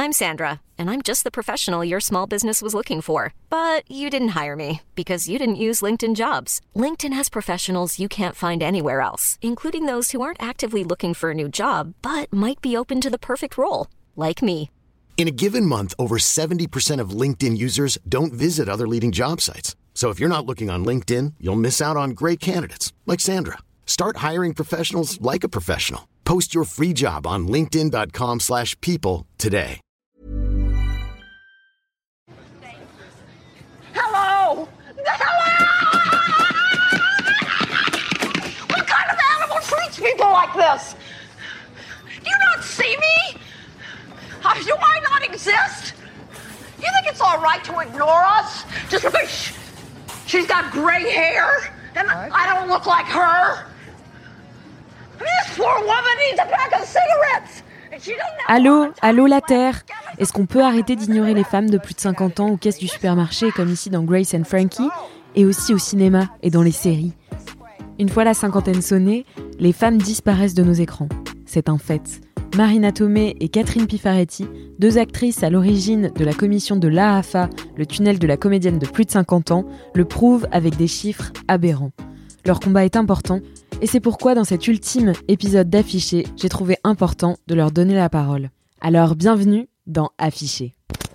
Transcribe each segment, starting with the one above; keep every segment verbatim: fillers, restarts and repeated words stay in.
I'm Sandra, and I'm just the professional your small business was looking for. But you didn't hire me, because you didn't use LinkedIn Jobs. LinkedIn has professionals you can't find anywhere else, including those who aren't actively looking for a new job, but might be open to the perfect role, like me. In a given month, over seventy percent of LinkedIn users don't visit other leading job sites. So if you're not looking on LinkedIn, you'll miss out on great candidates, like Sandra. Start hiring professionals like a professional. Post your free job on linkedin.com slash people today. Hello! Hello! What kind of animal treats people like this? Do you not see me? Uh, do I not exist? You think it's all right to ignore us? Just because she, she's got gray hair and right. I don't look like her? I mean, this poor woman needs a pack of cigarettes. Allô, allô la Terre. Est-ce qu'on peut arrêter d'ignorer les femmes de plus de cinquante ans aux caisses du supermarché comme ici dans Grace and Frankie, et aussi au cinéma et dans les séries? Une fois la cinquantaine sonnée, les femmes disparaissent de nos écrans. C'est un fait. Marina Tomei et Catherine Pifaretti, deux actrices à l'origine de la commission de l'A A F A, le tunnel de la comédienne de plus de cinquante ans, le prouvent avec des chiffres aberrants. Leur combat est important, et c'est pourquoi dans cet ultime épisode d'Affiché, j'ai trouvé important de leur donner la parole. Alors bienvenue dans Affiché.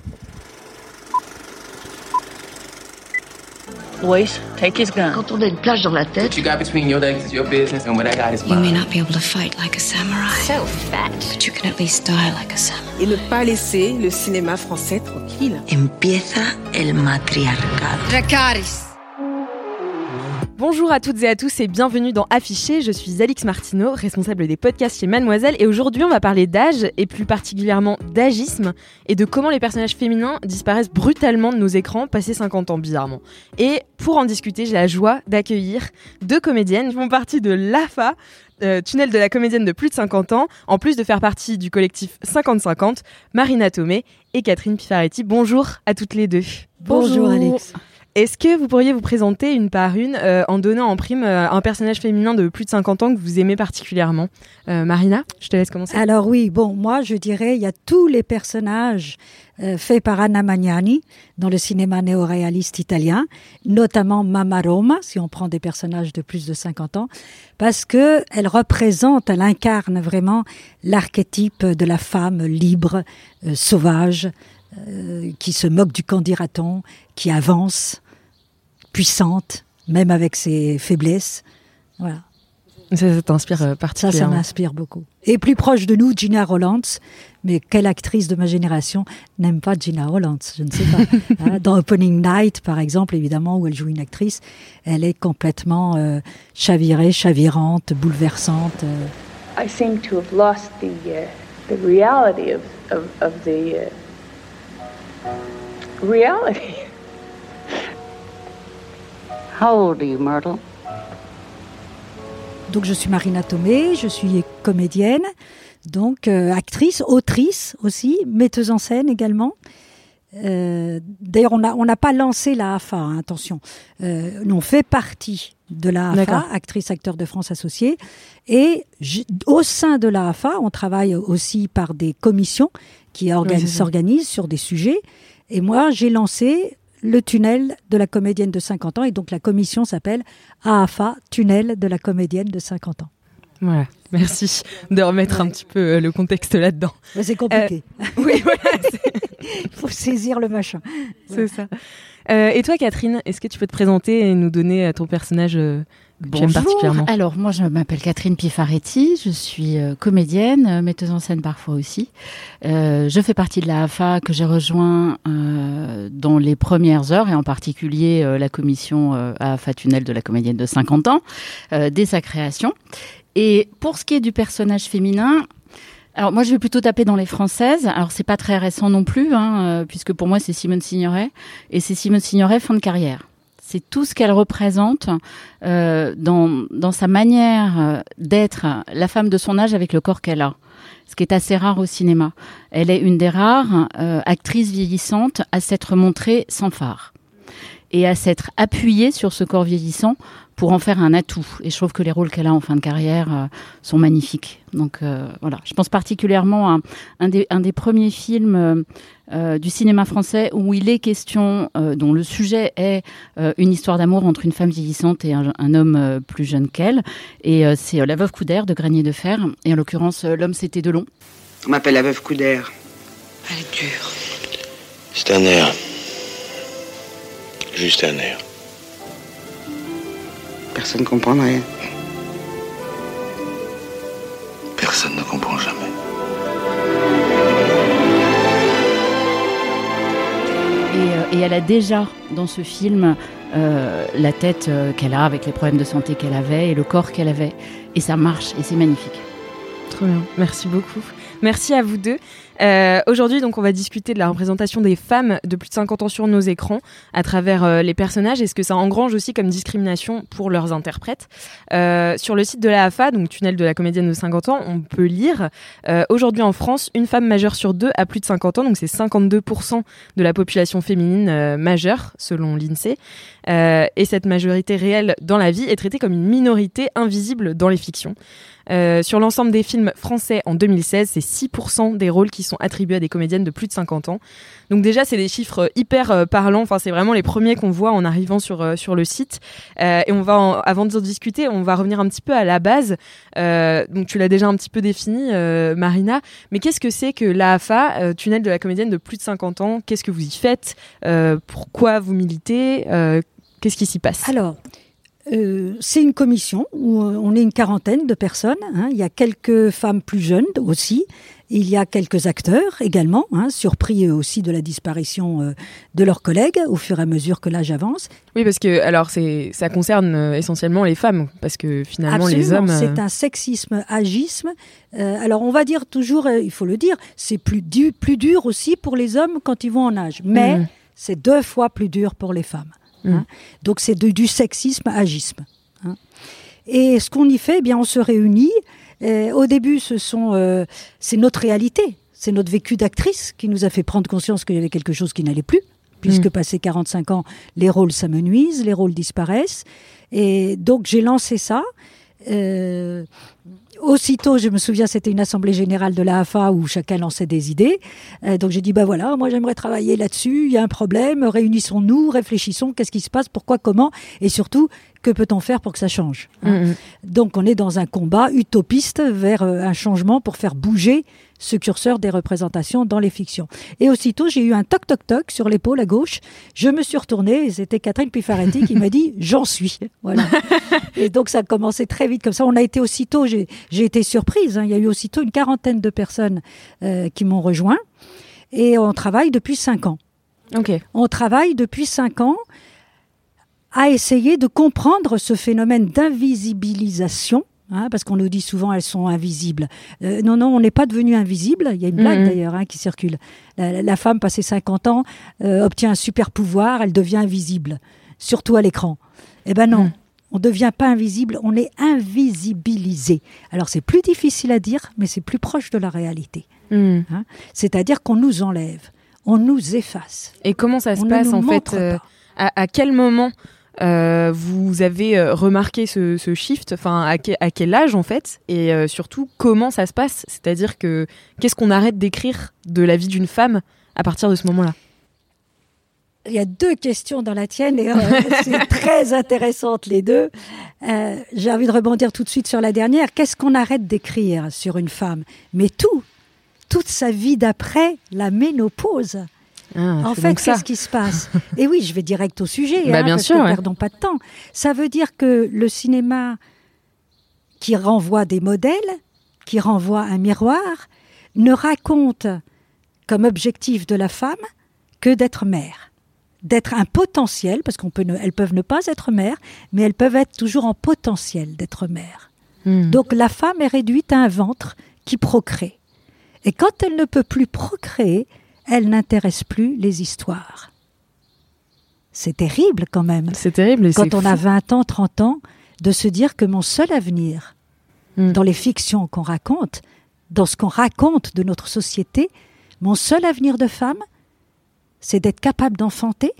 Boys, take his gun. Quand on a une plage dans la tête. What you got between your legs is your business, and what I got is mine. You may not be able to fight like a samurai. So fat. But you can at least die like a samurai. Et ne pas laisser le cinéma français tranquille. Empieza el matriarcado. Dracarys. Bonjour à toutes et à tous et bienvenue dans Affiché, je suis Alix Martineau, responsable des podcasts chez Mademoiselle, et aujourd'hui on va parler d'âge et plus particulièrement d'agisme et de comment les personnages féminins disparaissent brutalement de nos écrans passé cinquante ans bizarrement. Et pour en discuter, j'ai la joie d'accueillir deux comédiennes qui font partie de l'A F A, euh, tunnel de la comédienne de plus de cinquante ans, en plus de faire partie du collectif cinquante cinquante, Marina Tomei et Catherine Pifaretti. Bonjour à toutes les deux. Bonjour, Bonjour Alix. Est-ce que vous pourriez vous présenter une par une euh, en donnant en prime euh, un personnage féminin de plus de cinquante ans que vous aimez particulièrement? euh, Marina, je te laisse commencer. Alors oui, bon, moi je dirais il y a tous les personnages euh, faits par Anna Magnani dans le cinéma néo-réaliste italien, notamment Mamma Roma, si on prend des personnages de plus de cinquante ans, parce que elle représente, elle incarne vraiment l'archétype de la femme libre, euh, sauvage, Euh, qui se moque du qu'en dira-t-on, qui avance, puissante, même avec ses faiblesses. Voilà. Ça, ça t'inspire euh, particulièrement. Ça, ça m'inspire beaucoup. Et plus proche de nous, Gina Rollins. Mais quelle actrice de ma génération n'aime pas Gina Rollins? Je ne sais pas. hein, dans Opening Night, par exemple, évidemment, où elle joue une actrice, elle est complètement euh, chavirée, chavirante, bouleversante. Euh. I seem to have lost the, uh, the reality of, of, of the... Uh... reality. How old are you, Myrtle? Donc je suis Marina Tomei, je suis comédienne, donc euh, actrice, autrice aussi, metteuse en scène également. Euh, d'ailleurs, on n'a on n'a pas lancé l'A A F A, hein, attention. Euh, nous, on fait partie de l'A A F A, D'accord. Actrice Acteur de France associée. Et j- au sein de l'A A F A, on travaille aussi par des commissions qui organ- oui, s'organisent sur des sujets. Et moi, j'ai lancé le tunnel de la comédienne de cinquante ans. Et donc, la commission s'appelle A A F A, tunnel de la comédienne de cinquante ans. Voilà, merci de remettre ouais. un petit peu le contexte là-dedans. Mais c'est compliqué. Euh, oui, voilà. Il faut saisir le machin. C'est ça. Euh, et toi, Catherine, est-ce que tu peux te présenter et nous donner ton personnage euh, que Bonjour. tu aimes particulièrement? Alors, moi, je m'appelle Catherine Pifaretti. Je suis euh, comédienne, euh, metteuse en scène parfois aussi. Euh, je fais partie de la A F A que j'ai rejoint euh, dans les premières heures, et en particulier euh, la commission euh, A F A Tunnel de la comédienne de cinquante ans, euh, dès sa création. Et pour ce qui est du personnage féminin, alors moi je vais plutôt taper dans les françaises. Alors c'est pas très récent non plus, hein, euh, puisque pour moi c'est Simone Signoret, et c'est Simone Signoret fin de carrière. C'est tout ce qu'elle représente euh, dans dans sa manière d'être la femme de son âge avec le corps qu'elle a, ce qui est assez rare au cinéma. Elle est une des rares euh, actrices vieillissantes à s'être montrée sans fard. et à s'être appuyée sur ce corps vieillissant pour en faire un atout. Et je trouve que les rôles qu'elle a en fin de carrière euh, sont magnifiques. Donc euh, voilà, je pense particulièrement à un des, un des premiers films euh, euh, du cinéma français où il est question, euh, dont le sujet est euh, une histoire d'amour entre une femme vieillissante et un, un homme euh, plus jeune qu'elle. Et euh, c'est euh, La Veuve Coudert de Granier de Fer. Et en l'occurrence, euh, L'homme c'était Delon. On m'appelle La Veuve Coudert. Elle est dure. C'est un air. Juste un air. Personne ne comprend rien. Personne ne comprend jamais. Et, euh, et elle a déjà, dans ce film, euh, la tête euh, qu'elle a avec les problèmes de santé qu'elle avait et le corps qu'elle avait. Et ça marche, et c'est magnifique. Trop bien, merci beaucoup. Merci à vous deux. Euh, aujourd'hui, donc, on va discuter de la représentation des femmes de plus de cinquante ans sur nos écrans à travers euh, les personnages et ce que ça engrange aussi comme discrimination pour leurs interprètes. Euh, sur le site de la A F A, donc Tunnel de la comédienne de cinquante ans, on peut lire euh, aujourd'hui en France, une femme majeure sur deux a plus de cinquante ans, donc c'est cinquante-deux pour cent de la population féminine euh, majeure, selon l'INSEE. Euh, et cette majorité réelle dans la vie est traitée comme une minorité invisible dans les fictions. Euh, sur l'ensemble des films français en deux mille seize, c'est six pour cent des rôles qui sont attribués à des comédiennes de plus de cinquante ans. Donc déjà, c'est des chiffres hyper euh, parlants. Enfin, c'est vraiment les premiers qu'on voit en arrivant sur, euh, sur le site. Euh, et on va, en, avant de discuter, on va revenir un petit peu à la base. Euh, donc tu l'as déjà un petit peu défini, euh, Marina. Mais qu'est-ce que c'est que l'A F A, euh, Tunnel de la comédienne de plus de cinquante ans? Qu'est-ce que vous y faites? euh, Pourquoi vous militez? euh, Qu'est-ce qui s'y passe? Alors, Euh, c'est une commission où on est une quarantaine de personnes. Hein. Il y a quelques femmes plus jeunes aussi. Il y a quelques acteurs également, hein, surpris aussi de la disparition euh, de leurs collègues au fur et à mesure que l'âge avance. Oui, parce que alors c'est ça concerne euh, essentiellement les femmes, parce que finalement Absolument, les hommes. Euh... c'est un sexisme, agisme. Euh, alors on va dire toujours, euh, il faut le dire, c'est plus dur, plus dur aussi pour les hommes quand ils vont en âge, mais mmh. c'est deux fois plus dur pour les femmes. Mmh. Hein. Donc c'est de, du sexisme agisme. Hein. Et ce qu'on y fait, eh bien on se réunit. Euh, au début, ce sont, euh, c'est notre réalité, c'est notre vécu d'actrice qui nous a fait prendre conscience qu'il y avait quelque chose qui n'allait plus, puisque mmh. passé quarante-cinq ans, les rôles s'amenuisent, les rôles disparaissent. Et donc j'ai lancé ça. Euh, Aussitôt, je me souviens, c'était une assemblée générale de l'A F A où chacun lançait des idées. Euh, donc j'ai dit, bah voilà, moi j'aimerais travailler là-dessus, il y a un problème, réunissons-nous, réfléchissons, qu'est-ce qui se passe, pourquoi, comment, et surtout, que peut-on faire pour que ça change, hein. Mmh. Donc on est dans un combat utopiste vers euh, un changement pour faire bouger ce curseur des représentations dans les fictions. Et aussitôt, j'ai eu un toc-toc-toc sur l'épaule à gauche. Je me suis retournée et c'était Catherine Pifaretti qui m'a dit « j'en suis ». Voilà. Et donc, ça a commencé très vite comme ça. On a été aussitôt, j'ai, j'ai été surprise, hein. Il y a eu aussitôt une quarantaine de personnes euh, qui m'ont rejoint. Et on travaille depuis cinq ans. Okay. On travaille depuis cinq ans à essayer de comprendre ce phénomène d'invisibilisation. Hein, parce qu'on nous dit souvent elles sont invisibles. Euh, non, non, on n'est pas devenu invisible. Il y a une blague mmh. d'ailleurs hein, qui circule. La, la femme, passé cinquante ans, euh, obtient un super pouvoir, elle devient invisible, surtout à l'écran. Eh ben non, mmh. on ne devient pas invisible, on est invisibilisé. Alors c'est plus difficile à dire, mais c'est plus proche de la réalité. Mmh. Hein, c'est-à-dire qu'on nous enlève, on nous efface. Et comment ça se on passe en fait euh, à, à quel moment Euh, vous avez euh, remarqué ce, ce shift, enfin à, que, à quel âge en fait, et euh, surtout comment ça se passe, c'est-à-dire que qu'est-ce qu'on arrête d'écrire de la vie d'une femme à partir de ce moment-là? Il y a deux questions dans la tienne et euh, c'est très intéressantes les deux. Euh, j'ai envie de rebondir tout de suite sur la dernière. Qu'est-ce qu'on arrête d'écrire sur une femme? Mais tout, toute sa vie d'après la ménopause. Ah, en fait, qu'est-ce qui se passe? Et oui, je vais direct au sujet, bah, hein, bien parce sûr, que ouais. perdons pas de temps. Ça veut dire que le cinéma qui renvoie des modèles, qui renvoie un miroir, ne raconte comme objectif de la femme que d'être mère, d'être un potentiel, parce qu'on peut ne, elles peuvent ne pas être mères, mais elles peuvent être toujours en potentiel d'être mère. Mmh. Donc la femme est réduite à un ventre qui procrée. Et quand elle ne peut plus procréer, elle n'intéresse plus les histoires. C'est terrible quand même. C'est terrible. Et quand c'est on fou. a vingt ans, trente ans, de se dire que mon seul avenir, mm. dans les fictions qu'on raconte, dans ce qu'on raconte de notre société, mon seul avenir de femme, c'est d'être capable d'enfanter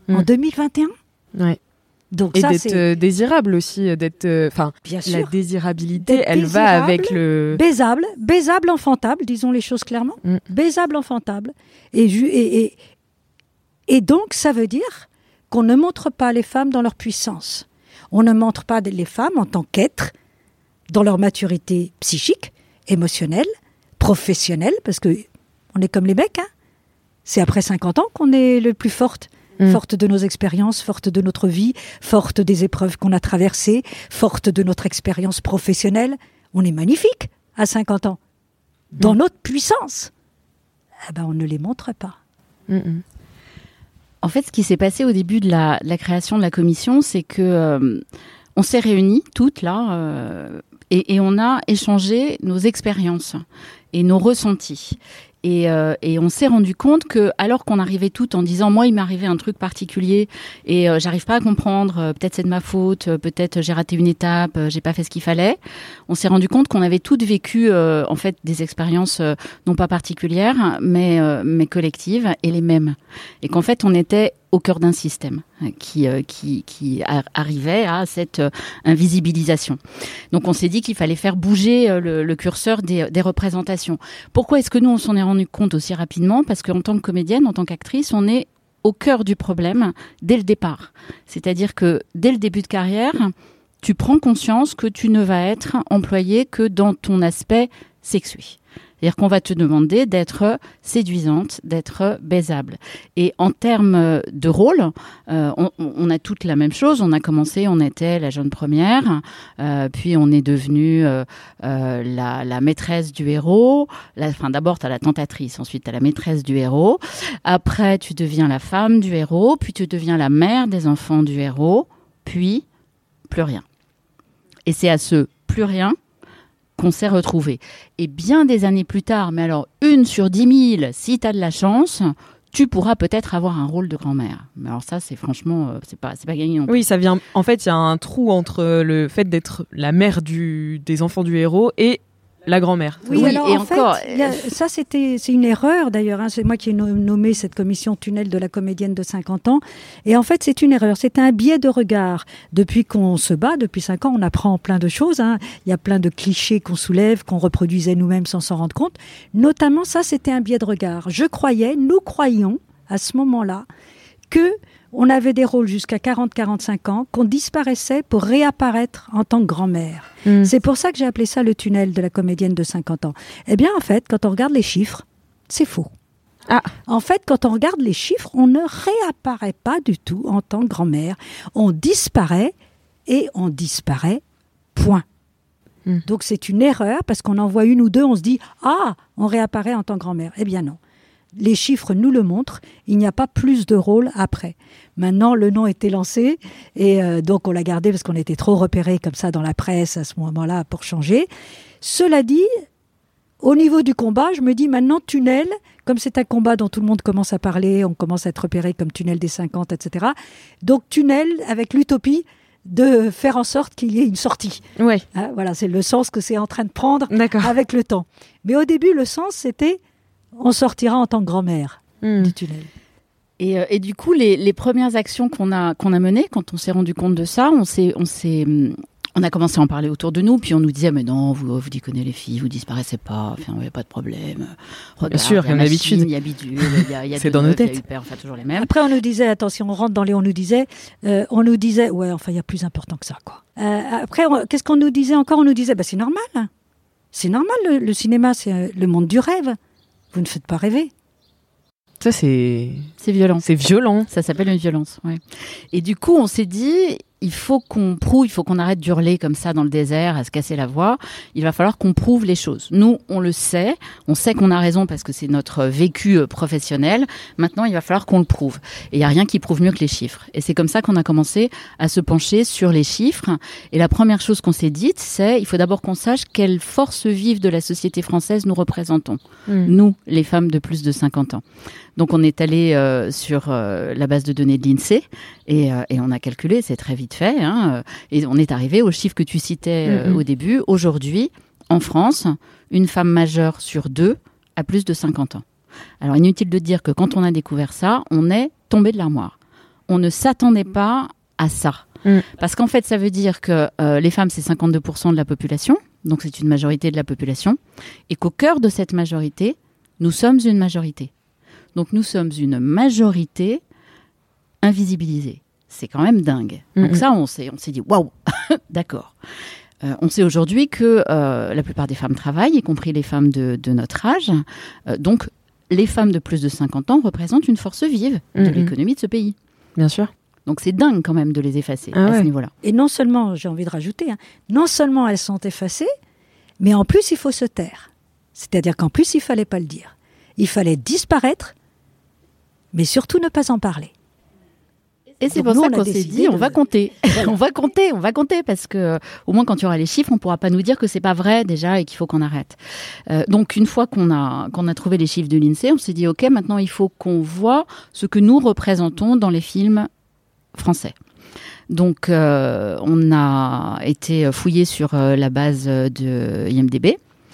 mmh. en deux mille vingt et un. Ouais. Donc et ça, d'être c'est... euh, désirable aussi, d'être, enfin, euh, la désirabilité, d'être elle désirable, va avec le baisable, baisable, enfantable, disons les choses clairement, mm. baisable, enfantable, et, ju- et, et et donc ça veut dire qu'on ne montre pas les femmes dans leur puissance, on ne montre pas les femmes en tant qu'êtres dans leur maturité psychique, émotionnelle, professionnelle, parce que on est comme les mecs, hein. C'est après cinquante ans qu'on est le plus forte. Mmh. Forte de nos expériences, forte de notre vie, forte des épreuves qu'on a traversées, forte de notre expérience professionnelle. On est magnifique à cinquante ans. Dans mmh. notre puissance. Eh ben, on ne les montre pas. Mmh. En fait, ce qui s'est passé au début de la, de la création de la commission, c'est que euh, on s'est réunis toutes là euh, et, et on a échangé nos expériences et nos ressentis. Et, euh, et on s'est rendu compte que, alors qu'on arrivait toutes en disant, moi, il m'est arrivé un truc particulier et euh, j'arrive pas à comprendre, euh, peut-être c'est de ma faute, euh, peut-être j'ai raté une étape, euh, j'ai pas fait ce qu'il fallait. On s'est rendu compte qu'on avait toutes vécu, euh, en fait, des expériences euh, non pas particulières, mais euh, mais collectives et les mêmes. Et qu'en fait, on était au cœur d'un système qui euh, qui qui a, arrivait à cette euh, invisibilisation. Donc on s'est dit qu'il fallait faire bouger euh, le, le curseur des, des représentations. Pourquoi est-ce que nous on s'en est rendu compte aussi rapidement ? Parce qu'en tant que comédienne, en tant qu'actrice, on est au cœur du problème dès le départ. C'est-à-dire que dès le début de carrière, tu prends conscience que tu ne vas être employée que dans ton aspect sexué. C'est-à-dire qu'on va te demander d'être séduisante, d'être baisable. Et en termes de rôle, euh, on, on a toutes la même chose. On a commencé, on était la jeune première, euh, puis on est devenu euh, euh, la, la maîtresse du héros. La, enfin, d'abord, tu as la tentatrice, ensuite tu as la maîtresse du héros. Après, tu deviens la femme du héros, puis tu deviens la mère des enfants du héros, puis plus rien. Et c'est à ce plus rien qu'on s'est retrouvés. Et bien des années plus tard, mais alors une sur dix mille, si tu as de la chance, tu pourras peut-être avoir un rôle de grand-mère. Mais alors ça, c'est franchement, euh, c'est pas, c'est pas gagné non plus. Oui, ça vient. En fait, il y a un trou entre le fait d'être la mère du, des enfants du héros et la grand-mère. Oui, oui alors et en encore, fait, a, ça c'était, c'est une erreur d'ailleurs. Hein, c'est moi qui ai nommé cette commission tunnel de la comédienne de cinquante ans. Et en fait, c'est une erreur. C'est un biais de regard. Depuis qu'on se bat, depuis cinq ans, on apprend plein de choses. Hein. Il y a plein de clichés qu'on soulève, qu'on reproduisait nous-mêmes sans s'en rendre compte. Notamment, ça, c'était un biais de regard. Je croyais, nous croyions à ce moment-là, que on avait des rôles jusqu'à quarante à quarante-cinq ans, qu'on disparaissait pour réapparaître en tant que grand-mère. Mmh. C'est pour ça que j'ai appelé ça le tunnel de la comédienne de cinquante ans. Eh bien, en fait, quand on regarde les chiffres, c'est faux. Ah. En fait, quand on regarde les chiffres, on ne réapparaît pas du tout en tant que grand-mère. On disparaît et on disparaît, point. Mmh. Donc, c'est une erreur parce qu'on en voit une ou deux, on se dit « Ah, on réapparaît en tant que grand-mère ». Eh bien non. Les chiffres nous le montrent, il n'y a pas plus de rôles après. Maintenant, le nom était lancé et euh, donc on l'a gardé parce qu'on était trop repérés comme ça dans la presse à ce moment-là pour changer. Cela dit, au niveau du combat, je me dis maintenant tunnel, comme c'est un combat dont tout le monde commence à parler, on commence à être repéré comme tunnel des cinquante, et cetera. Donc tunnel avec l'utopie de faire en sorte qu'il y ait une sortie. Ouais. Hein, voilà, c'est le sens que c'est en train de prendre D'accord. avec le temps. Mais au début, le sens, c'était on sortira en tant que grand-mère mmh. du tunnel. Et, euh, et du coup, les, les premières actions qu'on a, qu'on a menées, quand on s'est rendu compte de ça, on s'est, on s'est, on a commencé à en parler autour de nous, puis on nous disait, mais non, vous, vous déconnez les filles, vous disparaissez pas, enfin, il n'y a pas de problème. Regarde, bien sûr, il y a une habitude. Il y a bidule, il y a, y a c'est dans nos têtes. Hyper, enfin, toujours les mêmes. Après, on nous disait, attention, on rentre dans les, on nous disait, euh, on nous disait, ouais, enfin, il y a plus important que ça, quoi. Euh, après, on, qu'est-ce qu'on nous disait encore? On nous disait, bah, c'est normal. Hein. C'est normal, le, le cinéma, c'est euh, le monde du rêve. Vous ne faites pas rêver. Ça, c'est... C'est violent. C'est violent. Ça s'appelle une violence, ouais. Et du coup, on s'est dit, il faut qu'on prouve, il faut qu'on arrête d'hurler comme ça dans le désert, à se casser la voix. Il va falloir qu'on prouve les choses. Nous, on le sait. On sait qu'on a raison parce que c'est notre vécu professionnel. Maintenant, il va falloir qu'on le prouve. Et il n'y a rien qui prouve mieux que les chiffres. Et c'est comme ça qu'on a commencé à se pencher sur les chiffres. Et la première chose qu'on s'est dite, c'est il faut d'abord qu'on sache quelle force vive de la société française nous représentons. Mmh. Nous, les femmes de plus de cinquante ans. Donc, on est allé euh, sur euh, la base de données de l'INSEE et, euh, et on a calculé, c'est très vite fait, hein, et on est arrivé au chiffre que tu citais euh, mm-hmm. au début. Aujourd'hui, en France, une femme majeure sur deux a plus de cinquante ans. Alors, inutile de dire que quand on a découvert ça, on est tombé de l'armoire. on ne s'attendait pas à ça. Mm. Parce qu'en fait, ça veut dire que euh, les femmes, c'est cinquante-deux pour cent de la population, donc c'est une majorité de la population, et qu'au cœur de cette majorité, nous sommes une majorité. Donc nous sommes une majorité invisibilisée. C'est quand même dingue. Mm-hmm. Donc ça, on s'est, on s'est dit, waouh, d'accord. Euh, on sait aujourd'hui que euh, la plupart des femmes travaillent, y compris les femmes de, de notre âge. Euh, donc les femmes de plus de cinquante ans représentent une force vive mm-hmm. de l'économie de ce pays. Bien sûr. Donc c'est dingue quand même de les effacer ah à ouais. ce niveau-là. Et non seulement, j'ai envie de rajouter, hein, non seulement elles sont effacées, mais en plus il faut se taire. C'est-à-dire qu'en plus il ne fallait pas le dire. Il fallait disparaître, mais surtout ne pas en parler. Et c'est Donc pour nous, ça qu'on s'est dit, on de... va compter. on va compter, on va compter, parce que euh, au moins quand il y aura les chiffres, on ne pourra pas nous dire que c'est pas vrai déjà et qu'il faut qu'on arrête. Euh, donc une fois qu'on a, qu'on a trouvé les chiffres de l'INSEE, on s'est dit, ok, maintenant il faut qu'on voit ce que nous représentons dans les films français. Donc, euh, on a été fouillé sur euh, la base de I M D B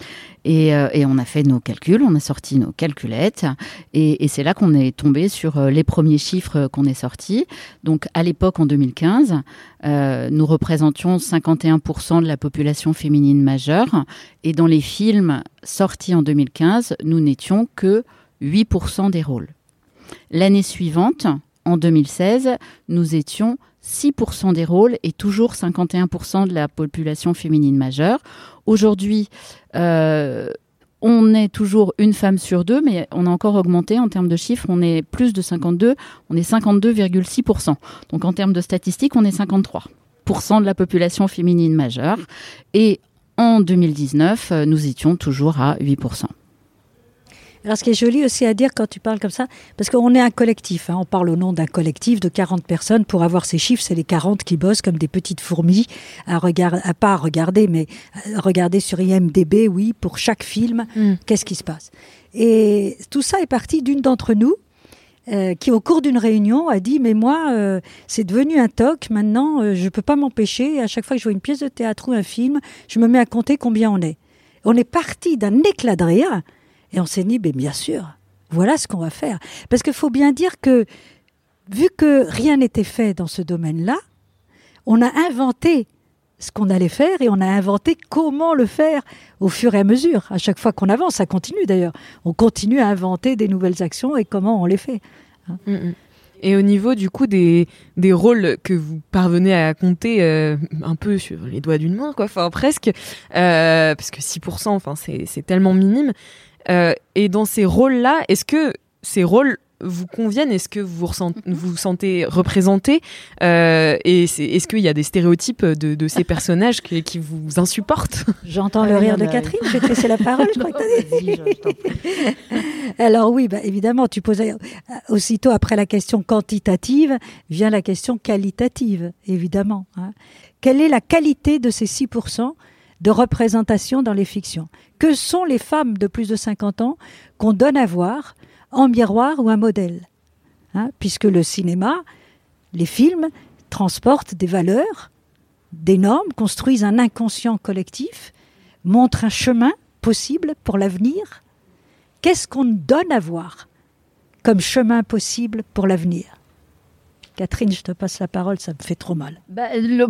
et, euh, et on a fait nos calculs, on a sorti nos calculettes et, et c'est là qu'on est tombé sur euh, les premiers chiffres qu'on est sortis. Donc, à l'époque, en deux mille quinze, euh, nous représentions cinquante et un pour cent de la population féminine majeure et dans les films sortis en deux mille quinze, nous n'étions que huit pour cent des rôles. L'année suivante, en deux mille seize, nous étions six pour cent des rôles et toujours cinquante et un pour cent de la population féminine majeure. Aujourd'hui, euh, on est toujours une femme sur deux, mais on a encore augmenté en termes de chiffres. On est plus de cinquante-deux, on est cinquante-deux virgule six pour cent. Donc en termes de statistiques, on est cinquante-trois pour cent de la population féminine majeure. Et en deux mille dix-neuf, nous étions toujours à huit pour cent. Alors, ce qui est joli aussi à dire quand tu parles comme ça, parce qu'on est un collectif, hein, on parle au nom d'un collectif de quarante personnes. Pour avoir ces chiffres, c'est les quarante qui bossent comme des petites fourmis, à, regard, à pas à regarder, mais à regarder sur I M D B, oui, pour chaque film, mm. qu'est-ce qui se passe. Et tout ça est parti d'une d'entre nous, euh, qui au cours d'une réunion a dit, mais moi, euh, c'est devenu un toc, maintenant, euh, je ne peux pas m'empêcher, à chaque fois que je vois une pièce de théâtre ou un film, je me mets à compter combien on est. On est parti d'un éclat de rire. Et on s'est dit, mais bien sûr, voilà ce qu'on va faire. Parce qu'il faut bien dire que, vu que rien n'était fait dans ce domaine-là, on a inventé ce qu'on allait faire et on a inventé comment le faire au fur et à mesure. À chaque fois qu'on avance, ça continue d'ailleurs. On continue à inventer des nouvelles actions et comment on les fait. Hein. Mmh. Et au niveau du coup des, des rôles que vous parvenez à compter euh, un peu sur les doigts d'une main, quoi, enfin presque, euh, parce que six pour cent, enfin, c'est, c'est tellement minime. Euh, et dans ces rôles-là, est-ce que ces rôles vous conviennent ? Est-ce que vous vous vous sentez représentés ? euh, Et c'est, est-ce qu'il y a des stéréotypes de, de ces personnages qui, qui vous insupportent ? J'entends le rire de Catherine, je vais te laisser la parole, je crois que t'as dit. Je t'en prie. Alors oui, bah, évidemment, tu poses aussitôt après la question quantitative, vient la question qualitative, évidemment. Hein. Quelle est la qualité de ces six pour cent de représentation dans les fictions ? Que sont les femmes de plus de cinquante ans qu'on donne à voir en miroir ou un modèle, hein, puisque le cinéma, les films, transportent des valeurs, des normes, construisent un inconscient collectif, montrent un chemin possible pour l'avenir. Qu'est-ce qu'on donne à voir comme chemin possible pour l'avenir ? Catherine, je te passe la parole, ça me fait trop mal. Bah, le...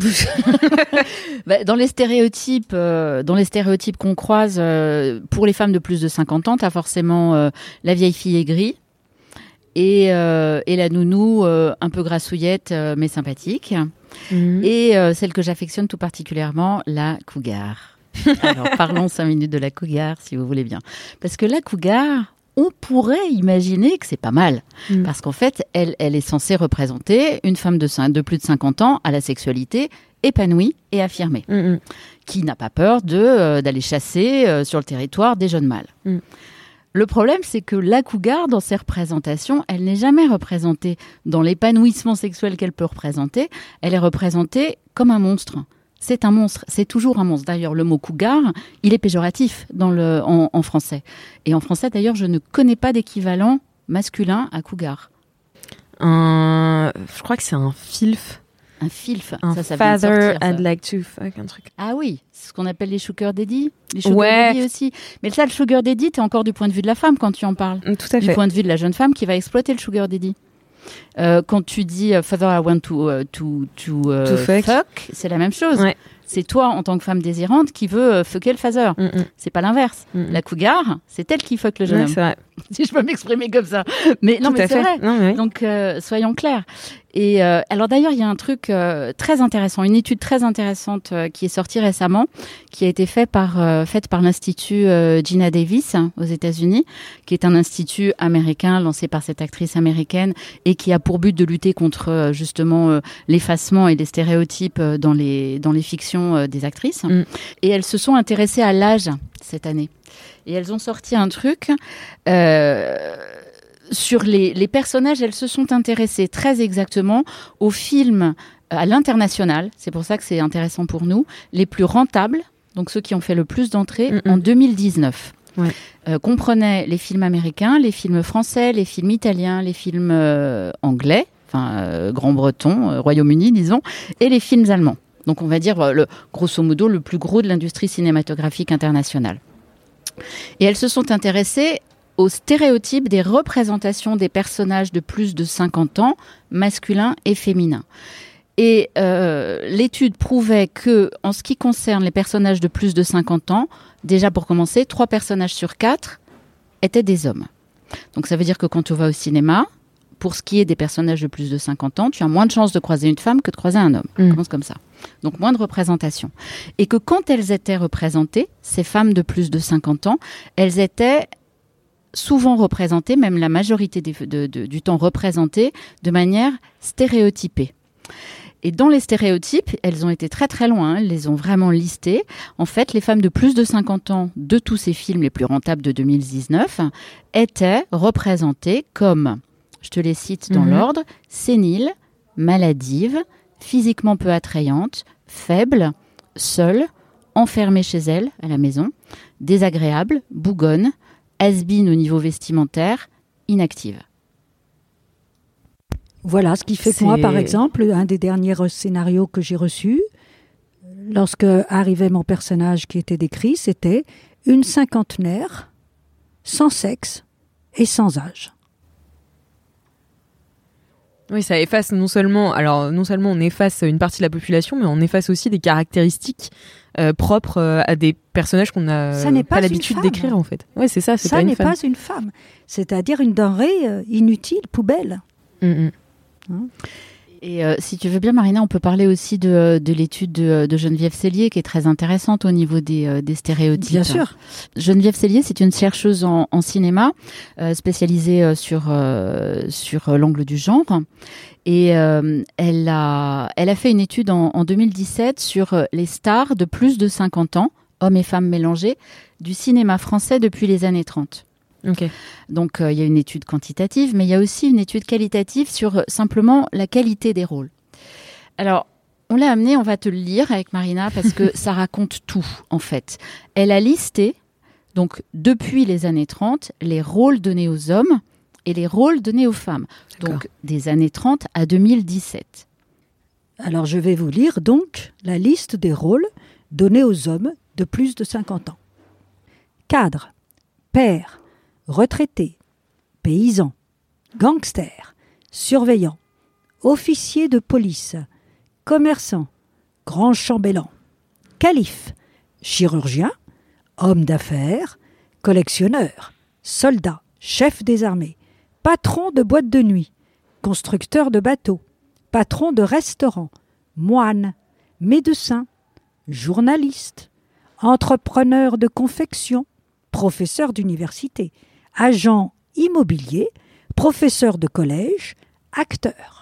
bah, dans les stéréotypes, euh, dans les stéréotypes qu'on croise, euh, pour les femmes de plus de cinquante ans, t'as forcément euh, la vieille fille aigrie et, euh, et la nounou euh, un peu grassouillette euh, mais sympathique. Mmh. Et euh, celle que j'affectionne tout particulièrement, la cougar. Alors parlons cinq minutes de la cougar, si vous voulez bien. Parce que la cougar, on pourrait imaginer que c'est pas mal. Mmh. Parce qu'en fait, elle, elle est censée représenter une femme de, de plus de cinquante ans à la sexualité épanouie et affirmée, mmh. qui n'a pas peur de, euh, d'aller chasser euh, sur le territoire des jeunes mâles. Mmh. Le problème, c'est que la cougar, dans ses représentations, elle n'est jamais représentée dans l'épanouissement sexuel qu'elle peut représenter. Elle est représentée comme un monstre. C'est un monstre, c'est toujours un monstre. D'ailleurs, le mot cougar, il est péjoratif dans le, en, en français. Et en français, d'ailleurs, je ne connais pas d'équivalent masculin à cougar. Un, je crois que c'est un filf. Un filf, un ça, ça father vient de sortir, I'd ça. like to fuck, un truc. Ah oui, c'est ce qu'on appelle les sugar daddy. Les sugar ouais. daddy aussi. Mais ça, le sugar daddy, t'es encore du point de vue de la femme quand tu en parles. Tout à fait. Du point de vue de la jeune femme qui va exploiter le sugar daddy. Euh, quand tu dis uh, Father, I want to, uh, to, to, uh, To fuck. fuck, c'est la même chose. Ouais. C'est toi, en tant que femme désirante, qui veut euh, fucker le father. Mm-mm. C'est pas l'inverse. Mm-mm. La cougar, c'est elle qui fuck le jeune Ouais, homme. c'est vrai. Si je peux m'exprimer comme ça. Mais non, Tout mais à c'est fait. vrai. Non, mais oui. Donc, euh, soyons clairs. Et euh, alors d'ailleurs, il y a un truc euh, très intéressant, une étude très intéressante euh, qui est sortie récemment, qui a été faite par, euh, faite par l'Institut euh, Gina Davis hein, aux États-Unis, qui est un institut américain lancé par cette actrice américaine et qui a pour but de lutter contre euh, justement euh, l'effacement et les stéréotypes euh, dans les dans les fictions euh, des actrices. Mm. Et elles se sont intéressées à l'âge cette année. Et elles ont sorti un truc. Euh, Sur les, les personnages, elles se sont intéressées très exactement aux films à l'international, c'est pour ça que c'est intéressant pour nous, les plus rentables, donc ceux qui ont fait le plus d'entrées mm-hmm. en deux mille dix-neuf. Ouais. Euh, comprenaient les films américains, les films français, les films italiens, les films euh, anglais, enfin euh, Grand-Breton, euh, Royaume-Uni disons, et les films allemands. Donc on va dire, le, grosso modo, le plus gros de l'industrie cinématographique internationale. Et elles se sont intéressées aux stéréotypes des représentations des personnages de plus de cinquante ans, masculins et féminins. Et euh, l'étude prouvait que, en ce qui concerne les personnages de plus de cinquante ans, déjà pour commencer, trois personnages sur quatre étaient des hommes. Donc ça veut dire que quand tu vas au cinéma, pour ce qui est des personnages de plus de cinquante ans, tu as moins de chances de croiser une femme que de croiser un homme. Mmh. On commence comme ça. Donc moins de représentation. Et que quand elles étaient représentées, ces femmes de plus de cinquante ans, elles étaient souvent représentées, même la majorité des, de, de, du temps représentées, de manière stéréotypée. Et dans les stéréotypes, elles ont été très très loin, elles les ont vraiment listées. En fait, les femmes de plus de cinquante ans de tous ces films les plus rentables de deux mille dix-neuf étaient représentées comme, je te les cite dans mmh. l'ordre, séniles, maladives, physiquement peu attrayantes, faibles, seules, enfermées chez elles à la maison, désagréables, bougonnes, has-been au niveau vestimentaire, inactive. Voilà, ce qui fait C'est... que moi, par exemple, un des derniers scénarios que j'ai reçus, lorsque arrivait mon personnage qui était décrit, c'était une cinquantenaire, sans sexe et sans âge. Oui, ça efface non seulement, alors non seulement on efface une partie de la population, mais on efface aussi des caractéristiques euh, propres euh, à des personnages qu'on a ça n'est pas, pas l'habitude d'écrire en fait. Ouais, c'est ça. C'est ça pas une n'est femme. pas une femme, c'est-à-dire une denrée euh, inutile, poubelle. Mm-hmm. Hein? Et euh, si tu veux bien, Marina, on peut parler aussi de, de l'étude de, de Geneviève Cellier, qui est très intéressante au niveau des, euh, des stéréotypes. Bien sûr. Geneviève Cellier, c'est une chercheuse en, en cinéma, euh, spécialisée euh, sur, euh, sur euh, l'angle du genre. Et euh, elle, a, elle a fait une étude en, en deux mille dix-sept sur euh, les stars de plus de cinquante ans, hommes et femmes mélangés, du cinéma français depuis les années trente. Okay. Donc, euh, il y a une étude quantitative, mais il y a aussi une étude qualitative sur euh, simplement la qualité des rôles. Alors, on l'a amené, on va te le lire avec Marina, parce que ça raconte tout, en fait. Elle a listé, donc, depuis les années trente, les rôles donnés aux hommes et les rôles donnés aux femmes. D'accord. Donc, des années trente à deux mille dix-sept. Alors, je vais vous lire, donc, la liste des rôles donnés aux hommes de plus de cinquante ans. Cadre, père, retraité, paysan, gangster, surveillant, officier de police, commerçant, grand chambellan, calife, chirurgien, homme d'affaires, collectionneur, soldat, chef des armées, patron de boîte de nuit, constructeur de bateaux, patron de restaurant, moine, médecin, journaliste, entrepreneur de confection, professeur d'université, agent immobilier, professeur de collège, acteur.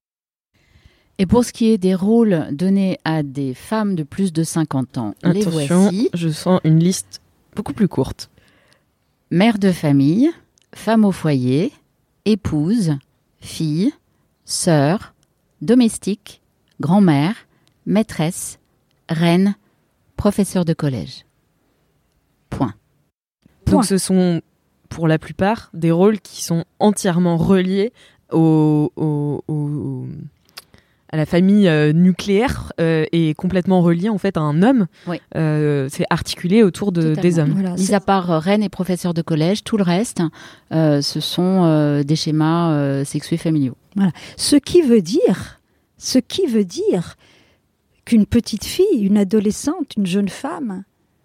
Et pour ce qui est des rôles donnés à des femmes de plus de cinquante ans, attention, les voici. Je sens une liste beaucoup plus courte. Mère de famille, femme au foyer, épouse, fille, sœur, domestique, grand-mère, maîtresse, reine, professeur de collège. Point. Donc Point. Ce sont, pour la plupart, des rôles qui sont entièrement reliés au, au, au, à la famille euh, nucléaire euh, est complètement reliée en fait à un homme. Oui. Euh, c'est articulé autour de, des hommes. Voilà, Mis c'est... à part euh, reine et professeur de collège, tout le reste, euh, ce sont euh, des schémas euh, sexués familiaux. Voilà. Ce qui veut dire, ce qui veut dire qu'une petite fille, une adolescente, une jeune femme,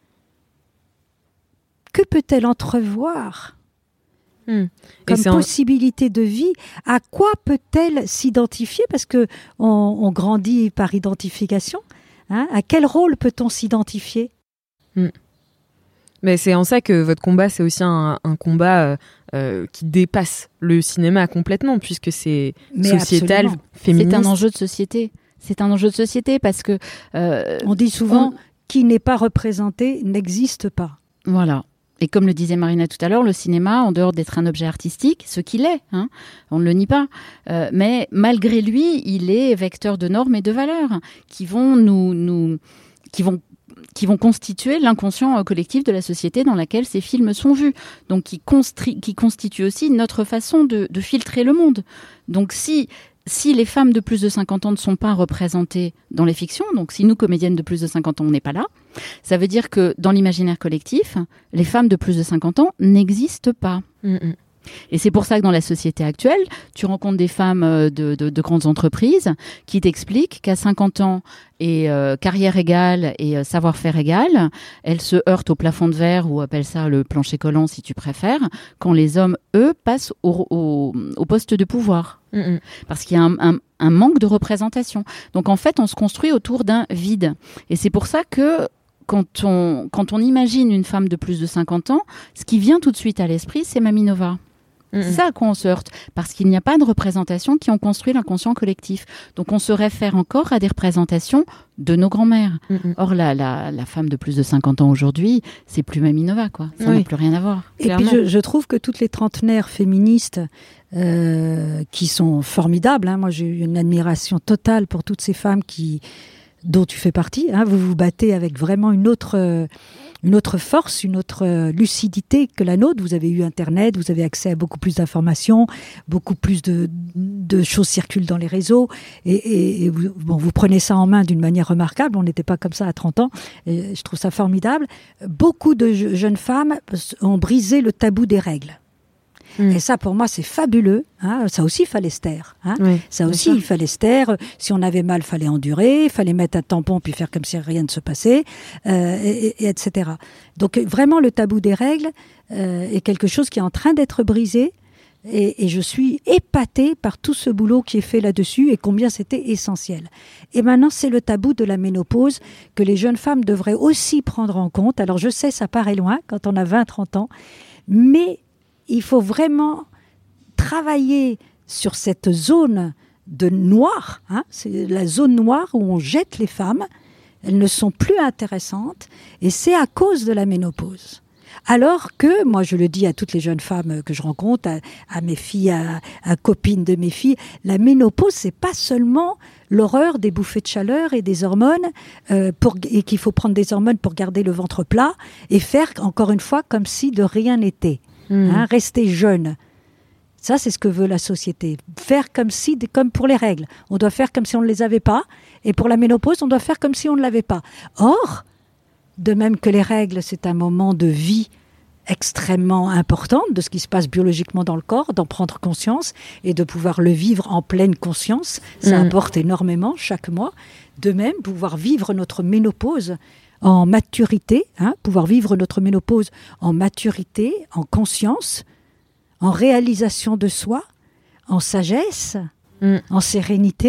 que peut-elle entrevoir mmh. comme possibilité un... de vie? À quoi peut-elle s'identifier? Parce que on, on grandit par identification. Hein? À quel rôle peut-on s'identifier? mmh. Mais c'est en ça que votre combat, c'est aussi un, un combat euh, euh, qui dépasse le cinéma complètement, puisque c'est Mais sociétal, absolument. féministe. C'est un enjeu de société. C'est un enjeu de société parce que... Euh, on dit souvent, on... qui n'est pas représenté n'existe pas. Voilà. Et comme le disait Marina tout à l'heure, le cinéma, en dehors d'être un objet artistique, ce qu'il est, hein, on ne le nie pas, euh, mais malgré lui, il est vecteur de normes et de valeurs qui vont nous, nous, qui vont, qui vont constituer l'inconscient collectif de la société dans laquelle ces films sont vus. Donc, qui, constri- qui constitue aussi notre façon de, de filtrer le monde. Donc, si Si les femmes de plus de cinquante ans ne sont pas représentées dans les fictions, donc si nous, comédiennes de plus de cinquante ans, on n'est pas là, ça veut dire que dans l'imaginaire collectif, les femmes de plus de cinquante ans n'existent pas. Mmh. Et c'est pour ça que dans la société actuelle, tu rencontres des femmes de, de, de grandes entreprises qui t'expliquent qu'à cinquante ans et euh, carrière égale et euh, savoir-faire égal, elles se heurtent au plafond de verre, ou appelle ça le plancher collant si tu préfères, quand les hommes, eux, passent au, au, au poste de pouvoir. Mmh. Parce qu'il y a un, un, un manque de représentation. Donc en fait, on se construit autour d'un vide. Et c'est pour ça que quand on, quand on imagine une femme de plus de cinquante ans, ce qui vient tout de suite à l'esprit, c'est Mamie Nova. Mmh. C'est ça à quoi on se heurte, parce qu'il n'y a pas de représentations qui ont construit l'inconscient collectif. Donc on se réfère encore à des représentations de nos grands-mères. Mmh. Or la, la, la femme de plus de cinquante ans aujourd'hui, c'est plus Mamie Nova, quoi. Ça oui. n'a plus rien à voir. Et puis je, je trouve que toutes les trentenaires féministes euh, qui sont formidables, hein, moi j'ai eu une admiration totale pour toutes ces femmes qui, dont tu fais partie, hein, vous vous battez avec vraiment une autre... Euh, une autre force, une autre lucidité que la nôtre. Vous avez eu Internet, vous avez accès à beaucoup plus d'informations, beaucoup plus de, de choses circulent dans les réseaux, et, et, et vous, bon, vous prenez ça en main d'une manière remarquable. On n'était pas comme ça à trente ans, et je trouve ça formidable. Beaucoup de je, jeunes femmes ont brisé le tabou des règles. Mmh. Et ça, pour moi, c'est fabuleux. Hein. Ça aussi, il fallait se taire. Hein. Oui, ça aussi, il fallait se taire. Si on avait mal, il fallait endurer. Il fallait mettre un tampon puis faire comme si rien ne se passait, euh, et, et, et cetera. Donc, vraiment, le tabou des règles euh, est quelque chose qui est en train d'être brisé. Et, et je suis épatée par tout ce boulot qui est fait là-dessus et combien c'était essentiel. Et maintenant, c'est le tabou de la ménopause que les jeunes femmes devraient aussi prendre en compte. Alors, je sais, ça paraît loin quand on a vingt, trente ans, mais il faut vraiment travailler sur cette zone de noir. Hein, c'est la zone noire où on jette les femmes. Elles ne sont plus intéressantes et c'est à cause de la ménopause. Alors que, moi je le dis à toutes les jeunes femmes que je rencontre, à, à mes filles, à, à copines de mes filles, la ménopause, c'est pas seulement l'horreur des bouffées de chaleur et des hormones, euh, pour, et qu'il faut prendre des hormones pour garder le ventre plat et faire, encore une fois, comme si de rien n'était. Mmh. Hein, rester jeune. Ça, c'est ce que veut la société. Faire comme si, comme pour les règles. On doit faire comme si on ne les avait pas. Et pour la ménopause, on doit faire comme si on ne l'avait pas. Or, de même que les règles, c'est un moment de vie extrêmement important de ce qui se passe biologiquement dans le corps, d'en prendre conscience et de pouvoir le vivre en pleine conscience. Ça mmh. apporte énormément chaque mois. De même, pouvoir vivre notre ménopause en maturité, hein, pouvoir vivre notre ménopause en maturité, en conscience, en réalisation de soi, en sagesse, mmh. en sérénité,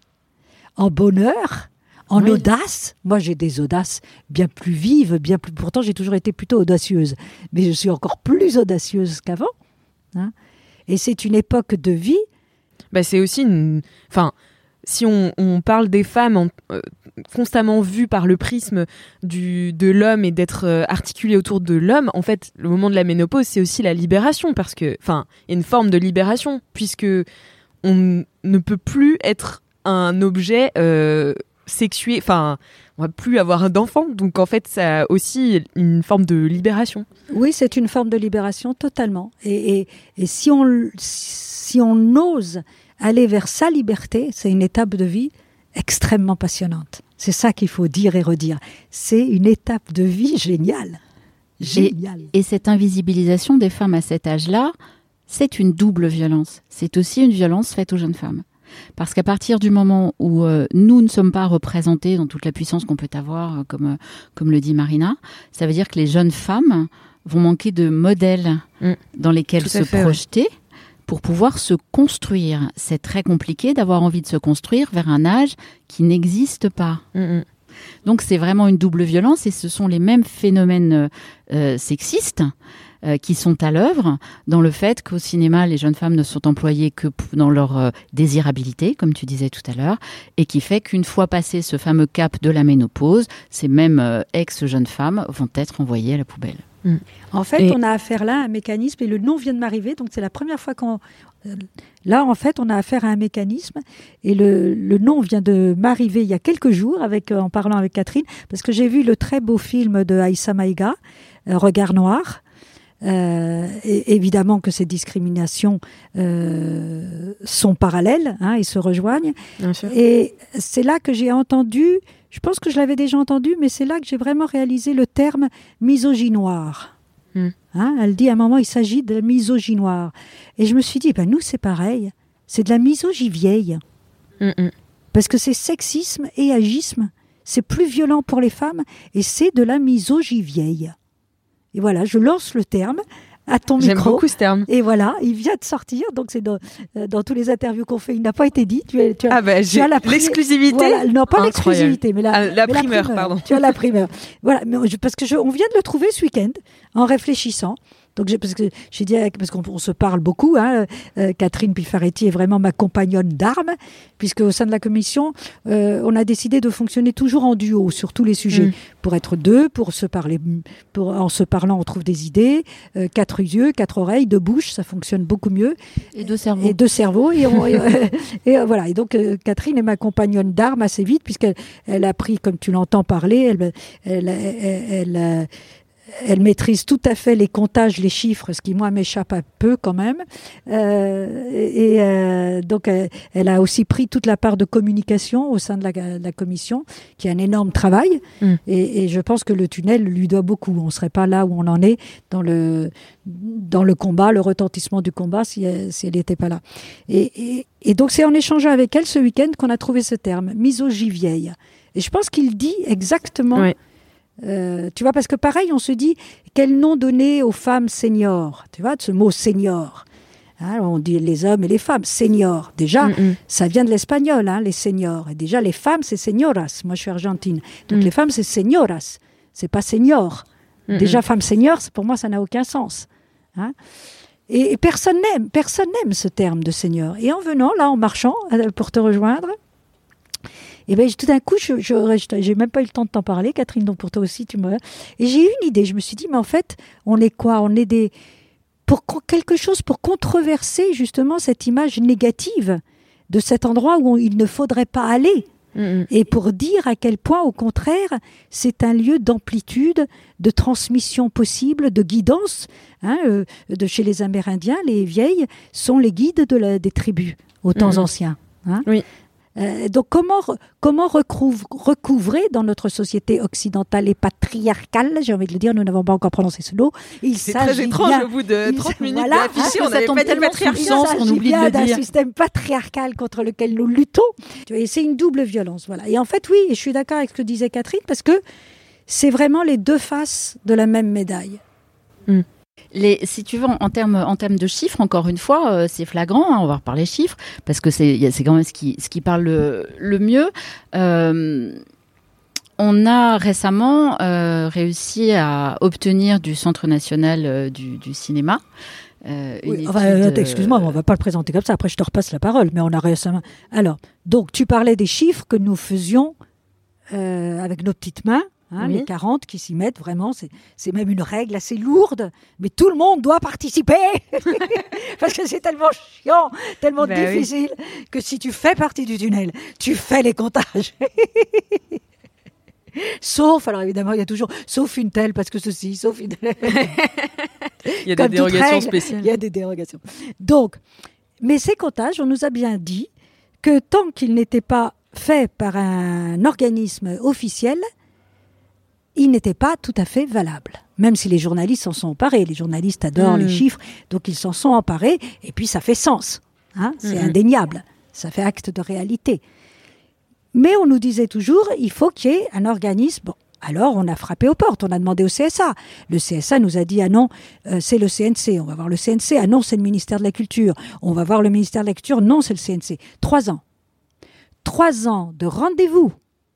en bonheur, en oui. audace. Moi, j'ai des audaces bien plus vives, bien plus. Pourtant, j'ai toujours été plutôt audacieuse, mais je suis encore plus audacieuse qu'avant. Hein. Et c'est une époque de vie. Bah, c'est aussi une. Enfin, si on, on parle des femmes en, euh, constamment vues par le prisme du, de l'homme et d'être euh, articulées autour de l'homme, en fait, le moment de la ménopause, c'est aussi la libération, parce que, enfin, il y a une forme de libération, puisque on ne peut plus être un objet euh, sexué, enfin, on va plus avoir d'enfants, donc en fait, ça a aussi une forme de libération. Oui, c'est une forme de libération totalement. Et, et, et si on si si on ose aller vers sa liberté, c'est une étape de vie extrêmement passionnante. C'est ça qu'il faut dire et redire. C'est une étape de vie géniale. Géniale. Et, et cette invisibilisation des femmes à cet âge-là, c'est une double violence. C'est aussi une violence faite aux jeunes femmes. Parce qu'à partir du moment où euh, nous ne sommes pas représentés dans toute la puissance qu'on peut avoir, euh, comme, euh, comme le dit Marina, ça veut dire que les jeunes femmes vont manquer de modèles mmh. dans lesquels se fait, projeter ouais. pour pouvoir se construire. C'est très compliqué d'avoir envie de se construire vers un âge qui n'existe pas. Mmh. Donc c'est vraiment une double violence et ce sont les mêmes phénomènes euh, sexistes euh, qui sont à l'œuvre dans le fait qu'au cinéma, les jeunes femmes ne sont employées que dans leur euh, désirabilité, comme tu disais tout à l'heure, et qui fait qu'une fois passé ce fameux cap de la ménopause, ces mêmes euh, ex-jeunes femmes vont être envoyées à la poubelle. Mmh. En fait, et... on a affaire là à un mécanisme, et le nom vient de m'arriver, donc c'est la première fois qu'on... Là, en fait, on a affaire à un mécanisme, et le, le nom vient de m'arriver il y a quelques jours, avec, en parlant avec Catherine, parce que j'ai vu le très beau film de Aïssa Maïga, euh, Regard noir. Euh, et évidemment que ces discriminations euh, sont parallèles hein, et se rejoignent. Bien sûr. Et c'est là que j'ai entendu, je pense que je l'avais déjà entendu, mais c'est là que j'ai vraiment réalisé le terme misogynoire. Mm. Hein, elle dit à un moment, il s'agit de misogynoire. Et je me suis dit, ben nous c'est pareil, c'est de la misogynie vieille. Mm-mm. Parce que c'est sexisme et agisme, c'est plus violent pour les femmes et c'est de la misogynie vieille. Et voilà, je lance le terme à ton J'aime micro. J'aime beaucoup ce terme. Et voilà, il vient de sortir, donc c'est dans, dans tous les interviews qu'on fait, il n'a pas été dit. Tu as, tu as, ah ben, j'ai la pri- l'exclusivité. Voilà, non, pas l'exclusivité, mais la, ah, la, mais primeur, la primeur, pardon. Tu as la primeur. Voilà, mais je, parce que je, on vient de le trouver ce week-end, en réfléchissant. Donc j'ai, parce que j'ai dit, parce qu'on on se parle beaucoup, hein, euh, Catherine Pifaretti est vraiment ma compagnonne d'armes, puisque au sein de la commission, euh, on a décidé de fonctionner toujours en duo sur tous les sujets, mmh. pour être deux, pour se parler, pour, en se parlant on trouve des idées, euh, quatre yeux, quatre oreilles, deux bouches, ça fonctionne beaucoup mieux. Et deux cerveaux. Et deux cerveaux, et, on, et, euh, et euh, voilà. Et donc euh, Catherine est ma compagnonne d'armes assez vite, puisqu'elle elle a pris, comme tu l'entends parler, elle, elle, elle, elle, elle Elle maîtrise tout à fait les comptages, les chiffres, ce qui, moi, m'échappe un peu quand même. Euh, et euh, donc, elle, elle a aussi pris toute la part de communication au sein de la, de la commission, qui est un énorme travail. Mm. Et, et je pense que le tunnel lui doit beaucoup. On ne serait pas là où on en est dans le, dans le combat, le retentissement du combat, si elle si n'était pas là. Et, et, et donc, c'est en échangeant avec elle ce week-end qu'on a trouvé ce terme, misogynie vieille. Et je pense qu'il dit exactement... Oui. Euh, tu vois, parce que pareil, on se dit quel nom donner aux femmes seniors, tu vois, de ce mot senior. Hein, on dit les hommes et les femmes, seniors. Déjà, mm-hmm. ça vient de l'espagnol, hein, les seniors. Et déjà, les femmes, c'est señoras. Moi, je suis argentine. Donc, mm. les femmes, c'est señoras. C'est pas senior. Mm-hmm. Déjà, femme senior, pour moi, ça n'a aucun sens. Hein. Et, et personne n'aime, personne n'aime ce terme de senior. Et en venant, là, en marchant, pour te rejoindre, et bien, tout d'un coup, je, je, je, j'ai même pas eu le temps de t'en parler, Catherine, donc pour toi aussi, tu me... Et j'ai eu une idée, je me suis dit, mais en fait, on est quoi ? On est des... pour quelque chose pour controverser justement cette image négative de cet endroit où on, il ne faudrait pas aller. Mmh. Et pour dire à quel point, au contraire, c'est un lieu d'amplitude, de transmission possible, de guidance. Hein, euh, de chez les Amérindiens, les vieilles sont les guides de la, des tribus, aux temps mmh. anciens. Hein. Oui. Euh, donc comment, comment recouvre, recouvrer dans notre société occidentale et patriarcale, j'ai envie de le dire, nous n'avons pas encore prononcé ce mot. Il c'est très étrange bien, au bout de trente il, minutes voilà, d'afficher, hein, on avait pas tellement patriarcat. On oublie bien de le dire. D'un système patriarcal contre lequel nous luttons. Et c'est une double violence. Voilà. Et en fait, oui, et je suis d'accord avec ce que disait Catherine, parce que c'est vraiment les deux faces de la même médaille. Mm. Les, si tu veux, en, en termes en termes de chiffres, encore une fois, euh, c'est flagrant, hein, on va reparler chiffres, parce que c'est, c'est quand même ce qui, ce qui parle le, le mieux. Euh, on a récemment euh, réussi à obtenir du Centre national euh, du, du cinéma. Euh, oui, enfin, euh, excuse-moi, on ne va pas le présenter comme ça, après je te repasse la parole, mais on a récemment... Alors, donc tu parlais des chiffres que nous faisions euh, avec nos petites mains. Hein, oui. Les quarante qui s'y mettent, vraiment, c'est, c'est même une règle assez lourde, mais tout le monde doit participer parce que c'est tellement chiant, tellement ben difficile oui. que si tu fais partie du tunnel, tu fais les comptages. Sauf, alors évidemment, il y a toujours, sauf une telle, parce que ceci, sauf une telle. Il y a des dérogations règle, spéciales. Il y a des dérogations. Donc, Mais ces comptages, on nous a bien dit que tant qu'ils n'étaient pas faits par un organisme officiel, ils n'étaient pas tout à fait valables. Même si les journalistes s'en sont emparés. Les journalistes adorent mmh. les chiffres, donc ils s'en sont emparés. Et puis ça fait sens. Hein, c'est mmh. indéniable. Ça fait acte de réalité. Mais on nous disait toujours, il faut qu'il y ait un organisme. Bon, alors on a frappé aux portes, on a demandé au C S A. Le C S A nous a dit, ah non, euh, c'est le C N C, on va voir le C N C. Ah non, c'est le ministère de la Culture. On va voir le ministère de la Culture. Non, c'est le C N C. Trois ans. Trois ans de rendez-vous,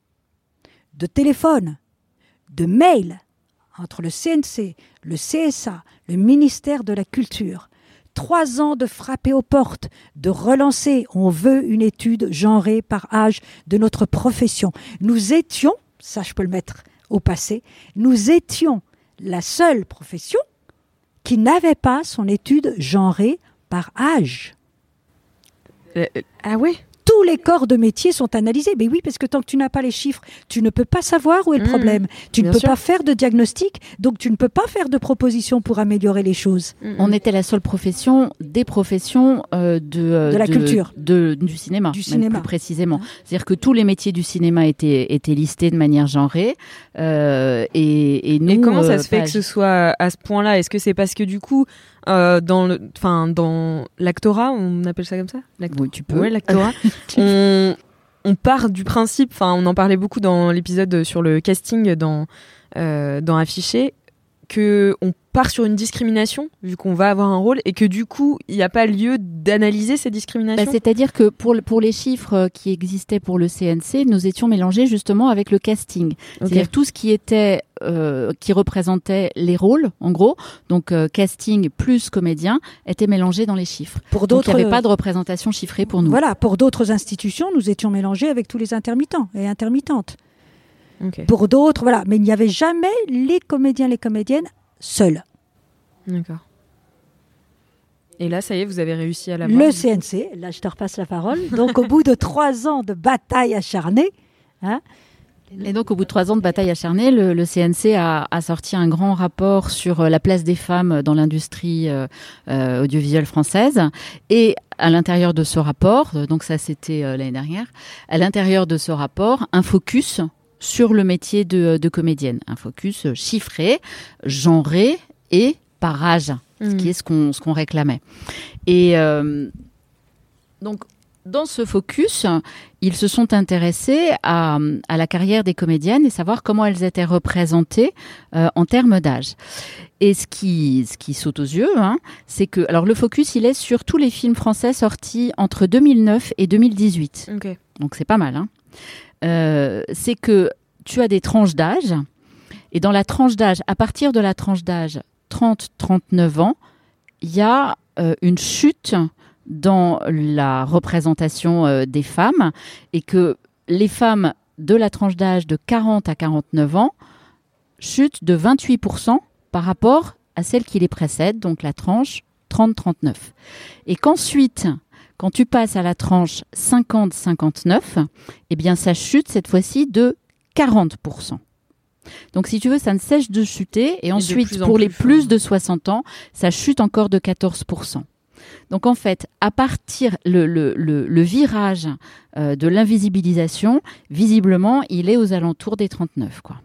de téléphone, de mail entre le C N C, le C S A, le ministère de la Culture. Trois ans de frapper aux portes, de relancer. On veut une étude genrée par âge de notre profession. Nous étions, ça je peux le mettre au passé, nous étions la seule profession qui n'avait pas son étude genrée par âge. Euh, ah ouais ? Tous les corps de métier sont analysés. Mais oui, parce que tant que tu n'as pas les chiffres, tu ne peux pas savoir où est le mmh, problème. Tu ne peux sûr. pas faire de diagnostic, donc tu ne peux pas faire de propositions pour améliorer les choses. Mmh. On était la seule profession des professions euh, de, euh, de la de, culture, de, du cinéma, du même cinéma. plus précisément. C'est-à-dire que tous les métiers du cinéma étaient, étaient listés de manière genrée. Euh, et, et, nous, et comment ça euh, se fait bah, que ce soit à ce point-là ? Est-ce que c'est parce que du coup, euh, dans, le, dans l'actorat, on appelle ça comme ça ? Oui, tu peux. Ouais, l'actorat. on, on part du principe, enfin, on en parlait beaucoup dans l'épisode sur le casting dans, euh, dans Affiché, qu'on part sur une discrimination, vu qu'on va avoir un rôle, et que du coup, il n'y a pas lieu d'analyser ces discriminations. Bah, c'est-à-dire que pour, pour les chiffres qui existaient pour le C N C, nous étions mélangés justement avec le casting. Okay. C'est-à-dire tout ce qui était, euh, qui représentait les rôles, en gros, donc euh, casting plus comédien, était mélangé dans les chiffres. Pour donc il n'y avait pas de représentation chiffrée pour nous. Voilà, pour d'autres institutions, nous étions mélangés avec tous les intermittents et intermittentes. Okay. Pour d'autres, voilà. Mais il n'y avait jamais les comédiens, les comédiennes seuls. D'accord. Et là, ça y est, vous avez réussi à l'avoir. Le C N C, là je te repasse la parole. Donc au bout de trois ans de bataille acharnée, hein, et donc, au bout de trois ans de bataille acharnée, le, le C N C a, a sorti un grand rapport sur la place des femmes dans l'industrie euh, euh, audiovisuelle française. Et à l'intérieur de ce rapport, donc ça c'était euh, l'année dernière, à l'intérieur de ce rapport, un focus sur le métier de, de comédienne. Un focus chiffré, genré et par âge, mmh. ce qui est ce qu'on, ce qu'on réclamait. Et euh, donc, dans ce focus, ils se sont intéressés à, à la carrière des comédiennes et savoir comment elles étaient représentées euh, en termes d'âge. Et ce qui, ce qui saute aux yeux, hein, c'est que... Alors, le focus, il est sur tous les films français sortis entre deux mille neuf et deux mille dix-huit. Okay. Donc, c'est pas mal, hein. Euh, c'est que tu as des tranches d'âge, et dans la tranche d'âge, à partir de la tranche d'âge trente à trente-neuf ans, il y a euh, une chute dans la représentation euh, des femmes, et que les femmes de la tranche d'âge de quarante à quarante-neuf ans chutent de vingt-huit pour cent par rapport à celle qui les précède, donc la tranche trente à trente-neuf. Et qu'ensuite... Quand tu passes à la tranche cinquante à cinquante-neuf, eh bien, ça chute cette fois-ci de quarante pour cent. Donc, si tu veux, ça ne cesse de chuter. Et, et ensuite, pour les plus fort. de soixante ans, ça chute encore de quatorze pour cent. Donc, en fait, à partir le, le, le, le virage euh, de l'invisibilisation, visiblement, il est aux alentours des trente-neuf, quoi.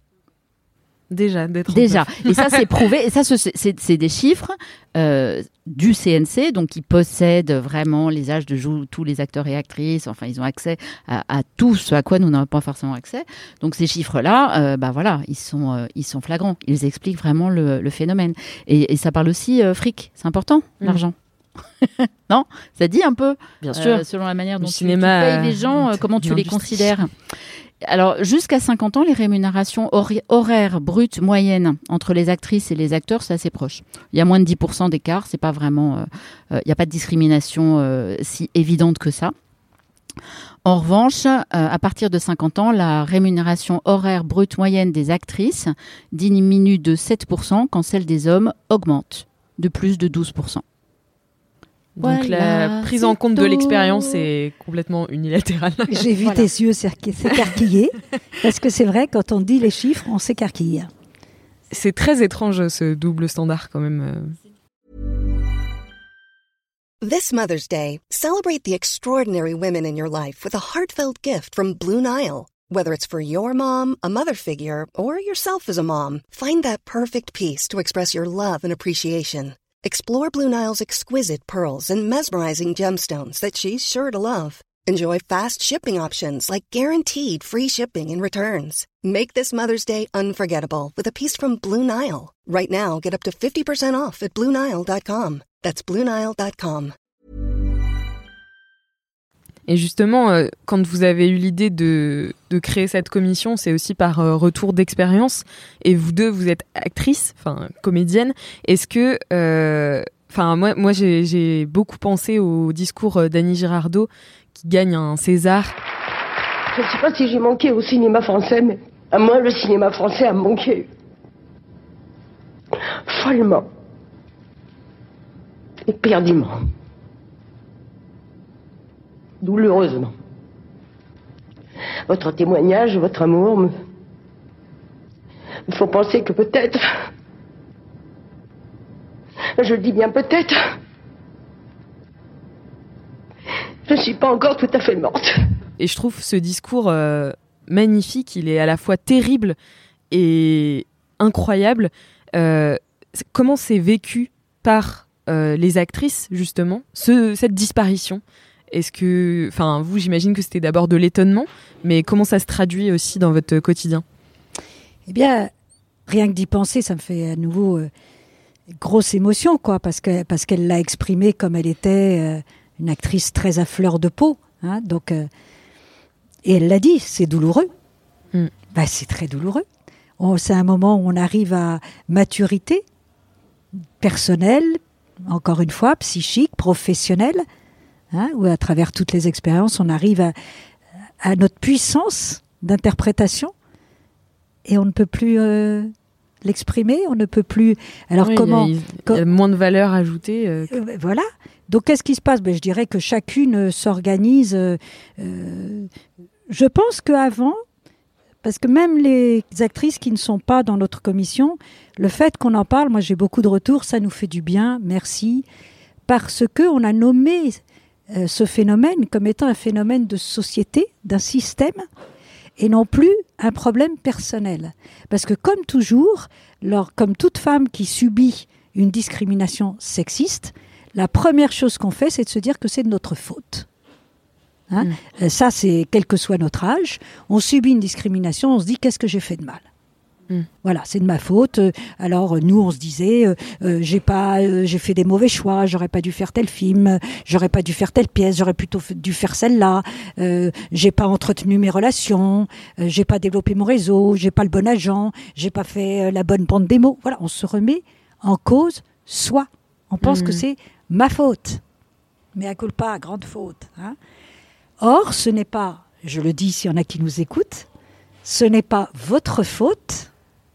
Déjà, d'être Déjà. Et ça, c'est prouvé. Et ça, c'est, c'est, c'est des chiffres euh, du C N C, donc ils possèdent vraiment les âges de jou- tous les acteurs et actrices. Enfin, ils ont accès à, à tout ce à quoi nous n'avons pas forcément accès. Donc ces chiffres-là, euh, bah voilà, ils sont, euh, ils sont flagrants. Ils expliquent vraiment le, le phénomène. Et, et ça parle aussi euh, fric. C'est important, mmh. l'argent. Non, ça dit un peu. Bien sûr. Euh, selon la manière dont le tu, cinéma, tu payes les gens, euh, comment tu les considères. Alors, jusqu'à cinquante ans, les rémunérations hor- horaires brutes moyennes entre les actrices et les acteurs, c'est assez proche. Il y a moins de dix pour cent d'écart, c'est pas vraiment, euh, euh, il n'y a pas de discrimination euh, si évidente que ça. En revanche, euh, à partir de cinquante ans, la rémunération horaire brute moyenne des actrices diminue de sept pour cent quand celle des hommes augmente de plus de douze pour cent. Donc voilà, la prise en compte tout. de l'expérience est complètement unilatérale. J'ai vu voilà. tes yeux s'écarquiller, parce que c'est vrai, quand on dit les chiffres, on s'écarquille. C'est très étrange ce double standard quand même. This Mother's Day, celebrate the extraordinary women in your life with a heartfelt gift from Blue Nile. Whether it's for your mom, a mother figure, or yourself as a mom, find that perfect piece to express your love and appreciation. Explore Blue Nile's exquisite pearls and mesmerizing gemstones that she's sure to love. Enjoy fast shipping options like guaranteed free shipping and returns. Make this Mother's Day unforgettable with a piece from Blue Nile. Right now, get up to fifty percent off at blue nile dot com. That's blue nile dot com. Et justement, euh, quand vous avez eu l'idée de, de créer cette commission, c'est aussi par euh, retour d'expérience. Et vous deux, vous êtes actrices, enfin comédiennes. Est-ce que... Enfin, euh, moi, moi j'ai, j'ai beaucoup pensé au discours d'Annie Girardot qui gagne un César. Je ne sais pas si j'ai manqué au cinéma français, mais à moi, le cinéma français a manqué. Follement. Éperdument. Douloureusement. Votre témoignage, votre amour me, me font penser que peut-être, je le dis bien peut-être, je ne suis pas encore tout à fait morte. Et je trouve ce discours euh, magnifique, il est à la fois terrible et incroyable. Euh, comment c'est vécu par euh, les actrices, justement, ce, cette disparition ? Est-ce que, enfin, vous, j'imagine que c'était d'abord de l'étonnement, mais comment ça se traduit aussi dans votre quotidien ? Eh bien, rien que d'y penser, ça me fait à nouveau euh, grosse émotion, quoi, parce que parce qu'elle l'a exprimé comme elle était euh, une actrice très à fleur de peau, hein, donc euh, et elle l'a dit, c'est douloureux. Mm. Bah, c'est très douloureux. On, c'est un moment où on arrive à maturité personnelle, encore une fois, psychique, professionnelle. Hein, où à travers toutes les expériences, on arrive à, à notre puissance d'interprétation et on ne peut plus euh, l'exprimer, on ne peut plus... Alors oui, comment... Il y a, il y a moins de valeur ajoutée. Euh... Euh, voilà. Donc qu'est-ce qui se passe ? Ben, je dirais que chacune s'organise. Euh, euh, je pense qu'avant, parce que même les actrices qui ne sont pas dans notre commission, le fait qu'on en parle, moi j'ai beaucoup de retours, ça nous fait du bien, merci, parce qu'on a nommé... Euh, ce phénomène comme étant un phénomène de société, d'un système, et non plus un problème personnel. Parce que comme toujours, lors, comme toute femme qui subit une discrimination sexiste, la première chose qu'on fait, c'est de se dire que c'est de notre faute. Hein mmh. euh, ça, c'est quel que soit notre âge, on subit une discrimination, on se dit qu'est-ce que j'ai fait de mal ? Mmh. Voilà, c'est de ma faute. Alors nous, on se disait, euh, euh, j'ai pas, euh, j'ai fait des mauvais choix. J'aurais pas dû faire tel film. J'aurais pas dû faire telle pièce. J'aurais plutôt f- dû faire celle-là. Euh, j'ai pas entretenu mes relations. Euh, j'ai pas développé mon réseau. J'ai pas le bon agent. J'ai pas fait euh, la bonne bande démo. Voilà, on se remet en cause soi. On pense mmh. que c'est ma faute. Mais à culpa, grande faute. Hein. Or, ce n'est pas, je le dis s'il y en a qui nous écoutent, ce n'est pas votre faute.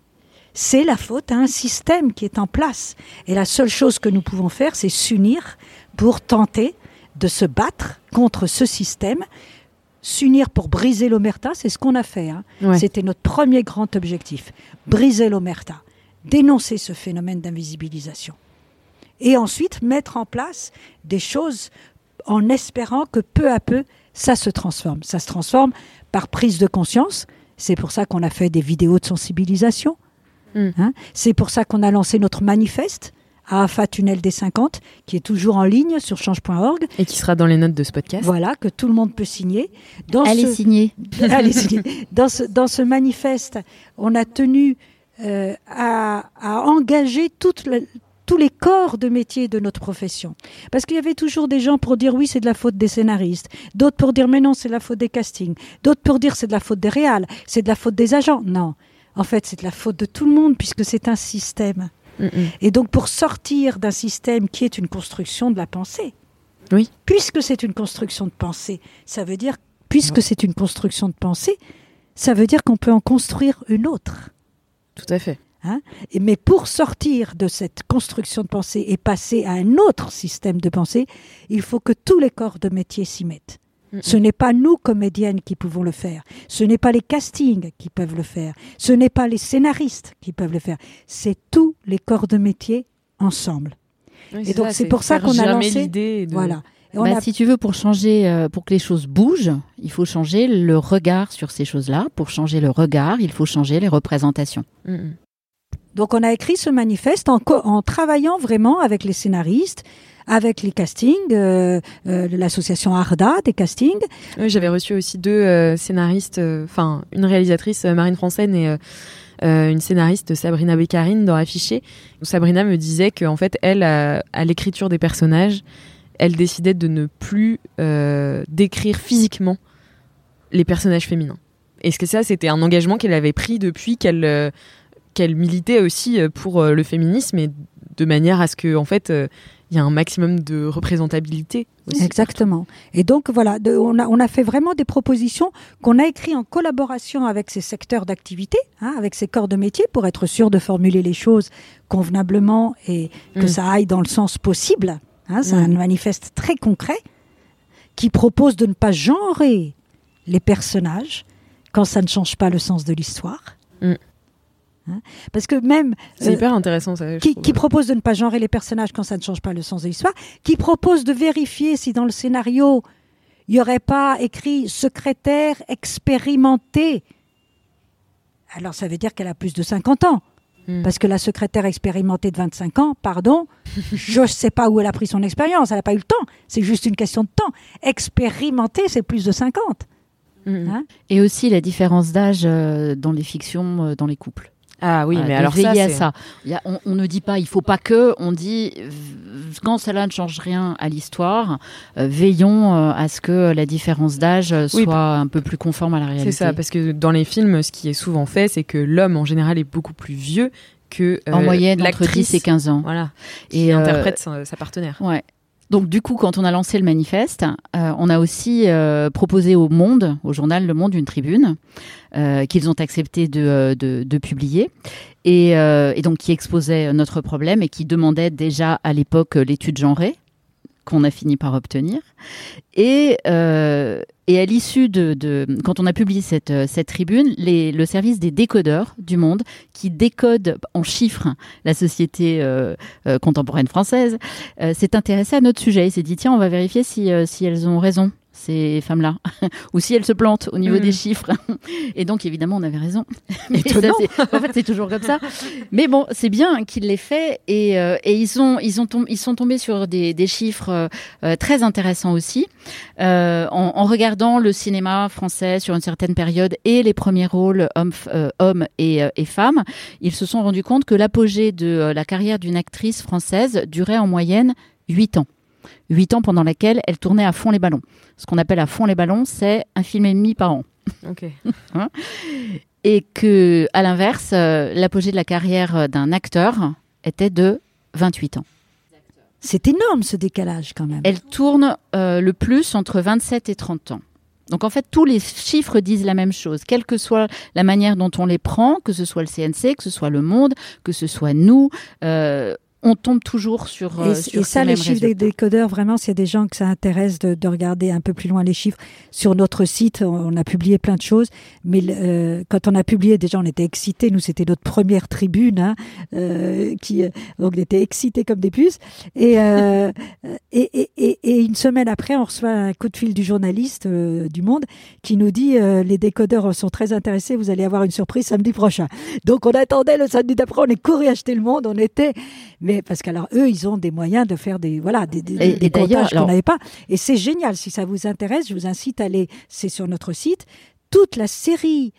C'est la faute à un système qui est en place. Et la seule chose que nous pouvons faire, c'est s'unir pour tenter de se battre contre ce système. S'unir pour briser l'omerta, c'est ce qu'on a fait. Hein. Ouais. C'était notre premier grand objectif. Briser l'omerta. Dénoncer ce phénomène d'invisibilisation. Et ensuite, mettre en place des choses en espérant que peu à peu, ça se transforme. Ça se transforme par prise de conscience. C'est pour ça qu'on a fait des vidéos de sensibilisation. Hein, c'est pour ça qu'on a lancé notre manifeste A A F A Tunnel des cinquante, qui est toujours en ligne sur change point org. Et qui sera dans les notes de ce podcast. Voilà, que tout le monde peut signer. Dans Allez ce... signer. Allez signer. Dans ce, dans ce manifeste, on a tenu euh, à, à engager toute la, tous les corps de métier de notre profession. Parce qu'il y avait toujours des gens pour dire oui, c'est de la faute des scénaristes. D'autres pour dire mais non, c'est de la faute des castings. D'autres pour dire c'est de la faute des réals. C'est de la faute des agents. Non. En fait, c'est de la faute de tout le monde puisque c'est un système. Mm-mm. Et donc, pour sortir d'un système qui est une construction de la pensée, oui. puisque c'est une construction de pensée, ça veut dire, puisque oui. c'est une construction de pensée, ça veut dire qu'on peut en construire une autre. Tout à fait. Hein ? Et, mais pour sortir de cette construction de pensée et passer à un autre système de pensée, il faut que tous les corps de métier s'y mettent. Ce n'est pas nous, comédiennes, qui pouvons le faire. Ce n'est pas les castings qui peuvent le faire. Ce n'est pas les scénaristes qui peuvent le faire. C'est tous les corps de métier ensemble. Oui, et c'est donc ça, c'est, c'est pour ça faire qu'on a germer lancé. l'idée de... Voilà. Et on Bah, a... Si tu veux, pour changer, euh, pour que les choses bougent, il faut changer le regard sur ces choses-là. Pour changer le regard, il faut changer les représentations. Mm-hmm. Donc on a écrit ce manifeste en, co- en travaillant vraiment avec les scénaristes, avec les castings, euh, euh, l'association Arda des castings. Oui, j'avais reçu aussi deux euh, scénaristes, enfin euh, une réalisatrice euh, Marine Francène et euh, euh, une scénariste Sabrina Beccarine dans Affiché. Sabrina me disait qu'en fait, elle, à, à l'écriture des personnages, elle décidait de ne plus euh, décrire physiquement les personnages féminins. Et ce que ça, c'était un engagement qu'elle avait pris depuis qu'elle euh, qu'elle militait aussi pour euh, le féminisme et de manière à ce que, en fait, euh, il y a un maximum de représentabilité aussi. Exactement. Et donc voilà, de, on, a, on a fait vraiment des propositions qu'on a écrites en collaboration avec ces secteurs d'activité, hein, avec ces corps de métier, pour être sûr de formuler les choses convenablement et que mmh. ça aille dans le sens possible. Hein, c'est mmh. un manifeste très concret qui propose de ne pas genrer les personnages quand ça ne change pas le sens de l'histoire. Mmh. Hein, parce que même c'est euh, hyper intéressant ça, qui, qui propose de ne pas genrer les personnages quand ça ne change pas le sens de l'histoire, qui propose de vérifier si dans le scénario il n'y aurait pas écrit secrétaire expérimentée. Alors ça veut dire qu'elle a plus de cinquante ans. Mmh. Parce que la secrétaire expérimentée de vingt-cinq ans, pardon, je ne sais pas où elle a pris son expérience, elle n'a pas eu le temps, c'est juste une question de temps. Expérimentée, c'est plus de cinquante. Mmh. Hein, et aussi la différence d'âge euh, dans les fictions, euh, dans les couples. Ah oui, euh, mais alors ça, c'est... à c'est... ça. Il y a, on, on ne dit pas, il faut pas que, on dit, quand cela ne change rien à l'histoire, euh, veillons euh, à ce que la différence d'âge soit oui, un peu plus conforme à la réalité. C'est ça, parce que dans les films, ce qui est souvent fait, c'est que l'homme, en général, est beaucoup plus vieux que euh, en moyenne, l'actrice. Entre dix et quinze ans. Voilà, qui et interprète euh, sa, sa partenaire. Ouais. Donc du coup, quand on a lancé le manifeste, euh, on a aussi euh, proposé au Monde, au journal Le Monde, une tribune euh, qu'ils ont accepté de, de, de publier et, euh, et donc qui exposait notre problème et qui demandait déjà à l'époque l'étude genrée qu'on a fini par obtenir. Et, euh, et à l'issue de, de... Quand on a publié cette, cette tribune, les, le service des décodeurs du Monde, qui décode en chiffres la société euh, euh, contemporaine française, euh, s'est intéressé à notre sujet. Il s'est dit, tiens, on va vérifier si, euh, si elles ont raison, ces femmes-là, ou si elles se plantent au niveau mmh. des chiffres. Et donc, évidemment, on avait raison. Étonnant. Ça, en fait, c'est toujours comme ça. Mais bon, c'est bien qu'il l'ait fait. Et, euh, et ils, ont, ils, ont tom- ils sont tombés sur des, des chiffres euh, très intéressants aussi. Euh, en, en regardant le cinéma français sur une certaine période et les premiers rôles hommes, euh, hommes et, euh, et femmes, ils se sont rendus compte que l'apogée de euh, la carrière d'une actrice française durait en moyenne huit ans. Huit ans pendant laquelle elle tournait à fond les ballons. Ce qu'on appelle à fond les ballons, c'est un film et demi par an. Ok. Hein, et que, à l'inverse, euh, l'apogée de la carrière d'un acteur était de vingt-huit ans. C'est énorme ce décalage quand même. Elle tourne euh, le plus entre vingt-sept et trente ans. Donc en fait, tous les chiffres disent la même chose, quelle que soit la manière dont on les prend, que ce soit le C N C, que ce soit Le Monde, que ce soit nous. Euh, on tombe toujours sur, euh, et, sur et ces ça, mêmes les chiffres résultats. des décodeurs, vraiment, s'il y a des gens que ça intéresse de, de regarder un peu plus loin les chiffres, sur notre site, on, on a publié plein de choses, mais euh, quand on a publié, déjà, on était excités, nous, c'était notre première tribune, hein, euh, qui, donc on était excités comme des puces, et, euh, et, et, et, et une semaine après, on reçoit un coup de fil du journaliste euh, du Monde qui nous dit euh, les décodeurs sont très intéressés, vous allez avoir une surprise samedi prochain. Donc on attendait le samedi d'après, on est couru acheter Le Monde, on était... Mais parce qu'alors eux, ils ont des moyens de faire des voilà des, des, et, des et comptages alors... qu'on n'avait pas. Et c'est génial. Si ça vous intéresse, je vous incite à aller. C'est sur notre site. Toute la série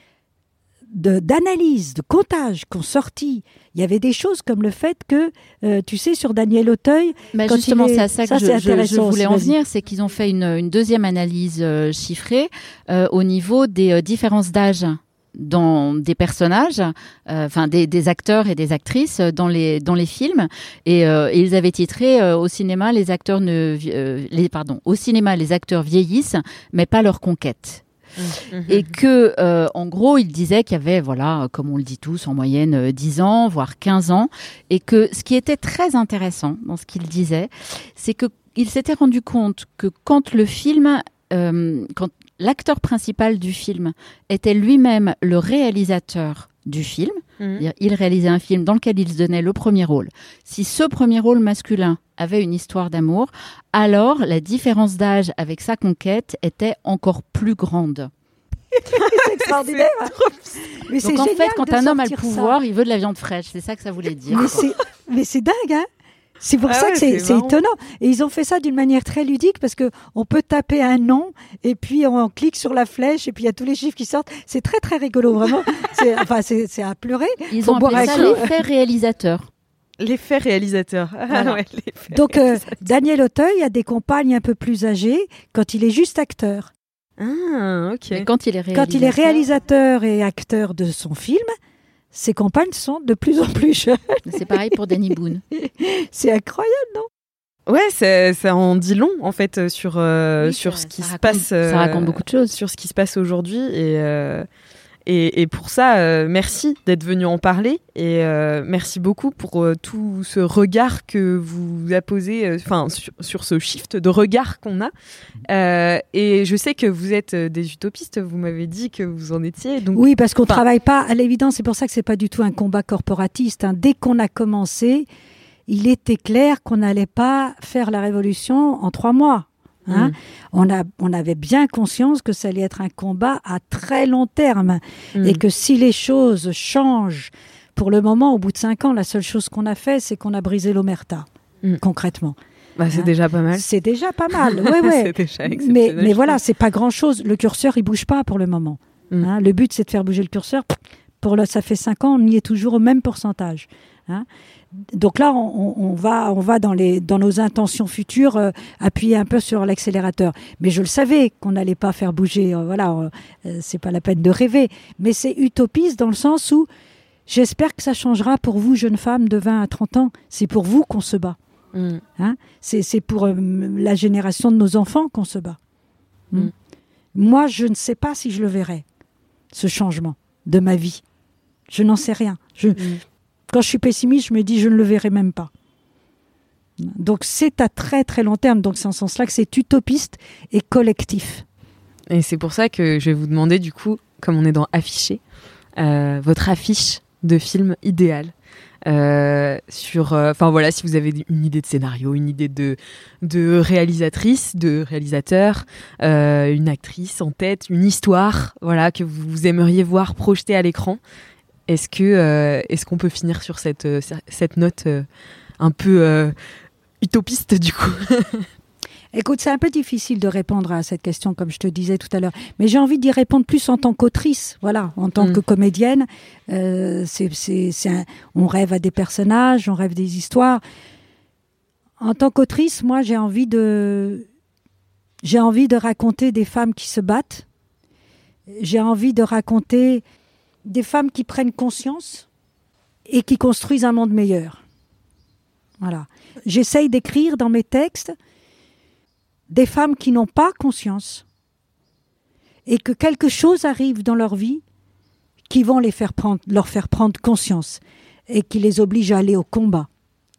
de d'analyses, de comptages qu'ont sorti. Il y avait des choses comme le fait que, euh, tu sais, sur Daniel Auteuil. Bah quand justement, il est... c'est à ça que ça, je, je, je voulais en venir, c'est qu'ils ont fait une, une deuxième analyse euh, chiffrée euh, au niveau des euh, différences d'âge dans des personnages, enfin euh, des, des acteurs et des actrices dans les dans les films, et, euh, et ils avaient titré euh, au cinéma les acteurs ne euh, les pardon au cinéma les acteurs vieillissent mais pas leur conquête. Mmh. Et que euh, en gros ils disaient qu'il y avait voilà comme on le dit tous en moyenne euh, dix ans voire quinze ans, et que ce qui était très intéressant dans ce qu'ils disaient, c'est que ils s'étaient rendu compte que quand le film euh, quand l'acteur principal du film était lui-même le réalisateur du film, Mmh. Il réalisait un film dans lequel il se donnait le premier rôle. Si ce premier rôle masculin avait une histoire d'amour, alors la différence d'âge avec sa conquête était encore plus grande. C'est extraordinaire. C'est mais Donc c'est en fait, quand un homme a le pouvoir, ça. il veut de la viande fraîche. C'est ça que ça voulait dire. Mais c'est, mais c'est dingue, hein. C'est pour Ah ça ouais, que c'est, c'est c'est marrant. étonnant. Et ils ont fait ça d'une manière très ludique parce que on peut taper un nom et puis on clique sur la flèche et puis il y a tous les chiffres qui sortent. C'est très très rigolo, vraiment. C'est, enfin, c'est, c'est à pleurer. Ils Faut ont boire appelé un ça coup. l'effet réalisateur. L'effet réalisateur. Ah Voilà. ouais, l'effet Donc, euh, réalisateur. Daniel Auteuil a des compagnes un peu plus âgées quand il est juste acteur. Ah, ok. Mais quand il est réalisateur, Quand il est réalisateur et acteur de son film, ses compagnes sont de plus en plus jeunes. c'est pareil pour Danny Boone. C'est incroyable, non? Ouais, ça, ça en dit long en fait euh, sur euh, Oui, sur ça- ce qui ça se raconte- passe. euh, ça raconte beaucoup de choses. Sur ce qui se passe aujourd'hui et euh, et, et pour ça, euh, merci d'être venu en parler et euh, merci beaucoup pour euh, tout ce regard que vous apposez, enfin euh, sur, sur ce shift de regard qu'on a. Euh, et je sais que vous êtes euh, des utopistes. Vous m'avez dit que vous en étiez. Donc Oui, parce qu'on ne enfin, travaille pas à l'évidence. C'est pour ça que c'est pas du tout un combat corporatiste, hein. Dès qu'on a commencé, il était clair qu'on n'allait pas faire la révolution en trois mois. Hein. Mm. On, a, on avait bien conscience que ça allait être un combat à très long terme Mm. et que si les choses changent, pour le moment, au bout de cinq ans, la seule chose qu'on a fait, c'est qu'on a brisé l'omerta, Mm. concrètement. bah, c'est Hein. déjà pas mal. C'est déjà pas mal, ouais, ouais. C'est déjà mais, exceptionnel, mais je voilà, trouve. c'est pas grand-chose. Le curseur, il bouge pas pour le moment. Mm. Hein. Le but, c'est de faire bouger le curseur. Pour le, ça fait cinq ans, on y est toujours au même pourcentage. Hein. Donc là, on, on, on va, on va dans, les, dans nos intentions futures euh, appuyer un peu sur l'accélérateur. Mais je le savais qu'on n'allait pas faire bouger. Euh, voilà, euh, c'est pas la peine de rêver. Mais c'est utopiste dans le sens où j'espère que ça changera pour vous, jeunes femmes de vingt à trente ans. C'est pour vous qu'on se bat. Mm. Hein. C'est, c'est pour euh, la génération de nos enfants qu'on se bat. Mm. Mm. Moi, je ne sais pas si je le verrai, ce changement de ma vie. Je n'en sais rien. Je, Mm. Quand je suis pessimiste, je me dis je ne le verrai même pas. Donc c'est à très très long terme. Donc c'est en ce sens-là que c'est utopiste et collectif. Et c'est pour ça que je vais vous demander, du coup, comme on est dans afficher, euh, votre affiche de film idéal. Euh, sur, enfin euh, voilà, si vous avez une idée de scénario, une idée de, de réalisatrice, de réalisateur, euh, une actrice en tête, une histoire, voilà, que vous aimeriez voir projetée à l'écran. Est-ce que, euh, est-ce qu'on peut finir sur cette, euh, cette note euh, un peu euh, utopiste du coup? Écoute, c'est un peu difficile de répondre à cette question, comme je te disais tout à l'heure. Mais j'ai envie d'y répondre plus en tant qu'autrice, voilà, en tant mmh. que comédienne. Euh, c'est, c'est, c'est un, on rêve à des personnages, on rêve des histoires. En tant qu'autrice, moi, j'ai envie de, j'ai envie de raconter des femmes qui se battent. J'ai envie de raconter des femmes qui prennent conscience et qui construisent un monde meilleur. Voilà. J'essaye d'écrire dans mes textes des femmes qui n'ont pas conscience et que quelque chose arrive dans leur vie qui vont les faire prendre, leur faire prendre conscience et qui les oblige à aller au combat.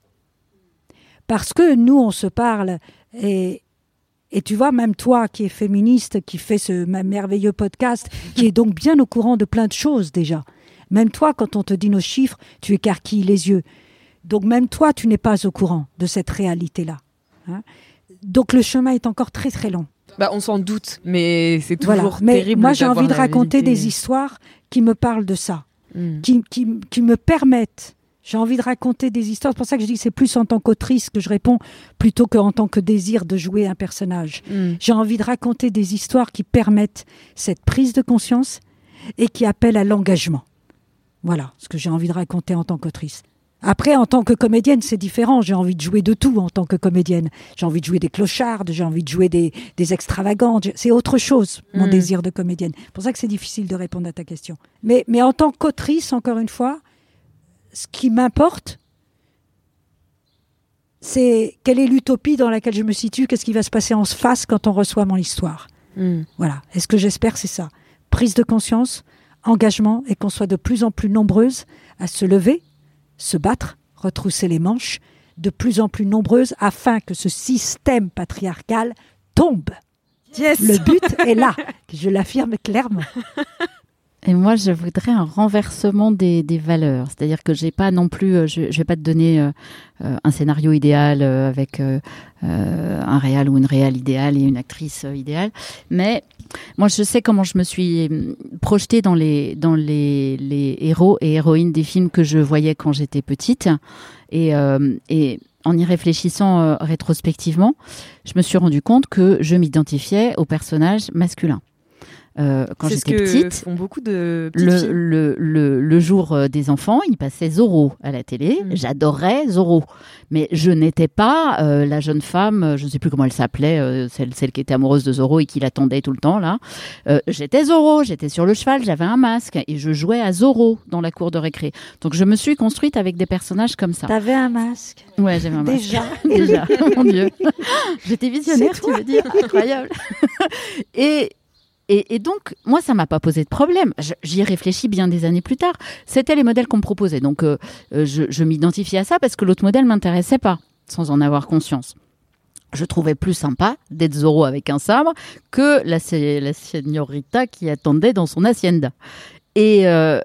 Parce que nous, on se parle et, et tu vois, même toi qui es féministe, qui fait ce merveilleux podcast, qui est donc bien au courant de plein de choses déjà. Même toi, quand on te dit nos chiffres, tu écarquilles les yeux. Donc même toi, tu n'es pas au courant de cette réalité-là. Hein ? Donc le chemin est encore très très long. Bah, on s'en doute, mais c'est toujours voilà. mais terrible. Moi, j'ai envie de la raconter vérité. des histoires qui me parlent de ça, mm. qui, qui, qui me permettent. J'ai envie de raconter des histoires. C'est pour ça que je dis que c'est plus en tant qu'autrice que je réponds plutôt qu'en tant que désir de jouer un personnage. Mm. J'ai envie de raconter des histoires qui permettent cette prise de conscience et qui appellent à l'engagement. Voilà ce que j'ai envie de raconter en tant qu'autrice. Après, en tant que comédienne, c'est différent. J'ai envie de jouer de tout en tant que comédienne. J'ai envie de jouer des clochardes, j'ai envie de jouer des, des extravagantes. C'est autre chose, mon mmh. désir de comédienne. C'est pour ça que c'est difficile de répondre à ta question. Mais, mais en tant qu'autrice, encore une fois, ce qui m'importe, c'est quelle est l'utopie dans laquelle je me situe, qu'est-ce qui va se passer en face quand on reçoit mon histoire. Mmh. Voilà. Et ce que j'espère, c'est ça. Prise de conscience, engagement, et qu'on soit de plus en plus nombreuses à se lever, se battre, retrousser les manches, de plus en plus nombreuses, afin que ce système patriarcal tombe. Yes. Le but est là, je l'affirme clairement. Et moi, je voudrais un renversement des, des valeurs. C'est-à-dire que j'ai pas non plus, je, je vais pas te donner euh, euh, un scénario idéal euh, avec euh, euh, un réal ou une réale idéale et une actrice euh, idéale. Mais moi, je sais comment je me suis projetée dans les dans les, les héros et héroïnes des films que je voyais quand j'étais petite. Et, euh, et en y réfléchissant euh, rétrospectivement, je me suis rendu compte que je m'identifiais aux personnages masculins. Euh, quand c'est j'étais ce que petite, font beaucoup de petites le, filles. le, le, le jour euh, des enfants, il passait Zorro à la télé. Mmh. J'adorais Zorro. Mais je n'étais pas euh, la jeune femme, je ne sais plus comment elle s'appelait, euh, celle, celle qui était amoureuse de Zorro et qui l'attendait tout le temps, là. Euh, j'étais Zorro, j'étais sur le cheval, j'avais un masque et je jouais à Zorro dans la cour de récré. Donc je me suis construite avec des personnages comme ça. T'avais un masque? Ouais, j'avais un masque. Déjà Déjà, mon Dieu. J'étais visionnaire, tu veux dire. Incroyable. Et... Et, et donc, moi, ça m'a pas posé de problème. J'y ai réfléchi bien des années plus tard. C'était les modèles qu'on me proposait. Donc, euh, je, je m'identifiais à ça parce que l'autre modèle m'intéressait pas, sans en avoir conscience. Je trouvais plus sympa d'être Zorro avec un sabre que la, la señorita qui attendait dans son hacienda. Et euh,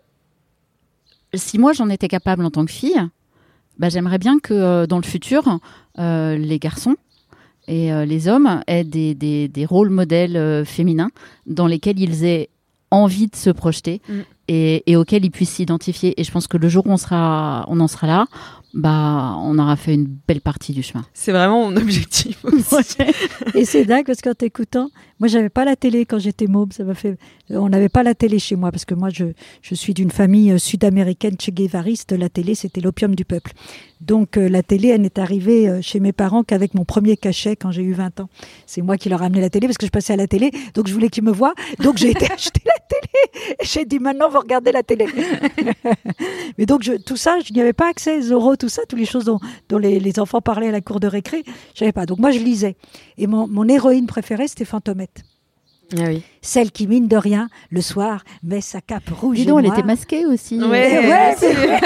si moi, j'en étais capable en tant que fille, bah, j'aimerais bien que euh, dans le futur, euh, les garçons et euh, les hommes aient des, des, des rôles modèles euh, féminins dans lesquels ils aient envie de se projeter mm. et, et auxquels ils puissent s'identifier. Et je pense que le jour où on, sera, on en sera là, bah, on aura fait une belle partie du chemin. C'est vraiment mon objectif aussi. Et c'est dingue parce qu'en t'écoutant, moi j'avais pas la télé quand j'étais môme, ça m'a fait... on n'avait pas la télé chez moi parce que moi je, je suis d'une famille sud-américaine che guévariste, la télé c'était l'opium du peuple. Donc euh, la télé elle n'est arrivée euh, chez mes parents qu'avec mon premier cachet quand j'ai eu vingt ans. C'est moi qui leur ai amené la télé parce que je passais à la télé, donc je voulais qu'ils me voient, donc j'ai été acheter la télé et j'ai dit maintenant vous regardez la télé. Mais donc je, tout ça, je n'y avais pas accès, Zorro, tout ça, toutes les choses dont, dont les, les enfants parlaient à la cour de récré, je n'avais pas. Donc moi je lisais. Et mon, mon héroïne préférée c'était Fantomette. Ah oui. Celle qui, mine de rien, le soir, met sa cape rouge Dis et donc, noire. elle était masquée aussi. Ouais, ouais, ouais c'est vrai.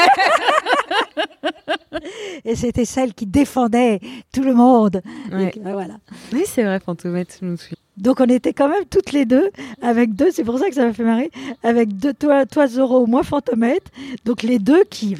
Et c'était celle qui défendait tout le monde. Ouais. Et, euh, voilà. Oui, c'est vrai, Fantomette, je me souviens. Donc on était quand même toutes les deux, avec deux, c'est pour ça que ça m'a fait marrer, avec deux, toi, toi Zorro, moi Fantomette, donc les deux qui...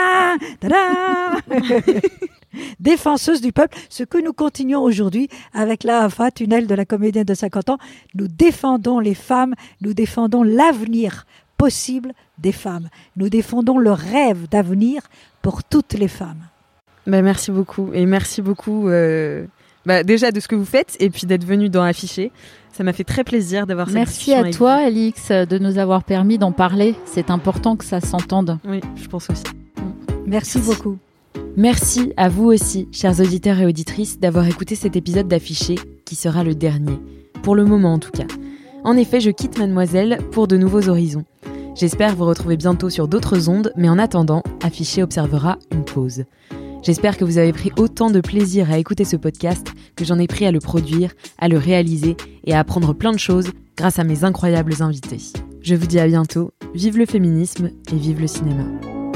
défenseuses du peuple, ce que nous continuons aujourd'hui avec la A F A, tunnel de la comédienne de cinquante ans. Nous défendons les femmes, nous défendons l'avenir possible des femmes. Nous défendons le rêve d'avenir pour toutes les femmes. Bah, merci beaucoup, et merci beaucoup euh, bah, déjà de ce que vous faites, et puis d'être venu dans Affiché. Ça m'a fait très plaisir d'avoir cette Merci discussion à avec toi, vous. Alix, de nous avoir permis d'en parler. C'est important que ça s'entende. Oui, je pense aussi. Merci, Merci. beaucoup. Merci à vous aussi, chers auditeurs et auditrices, d'avoir écouté cet épisode d'Affiché, qui sera le dernier, pour le moment en tout cas. En effet, je quitte Mademoiselle pour de nouveaux horizons. J'espère vous retrouver bientôt sur d'autres ondes, mais en attendant, Affiché observera une pause. J'espère que vous avez pris autant de plaisir à écouter ce podcast que j'en ai pris à le produire, à le réaliser et à apprendre plein de choses grâce à mes incroyables invités. Je vous dis à bientôt, vive le féminisme et vive le cinéma.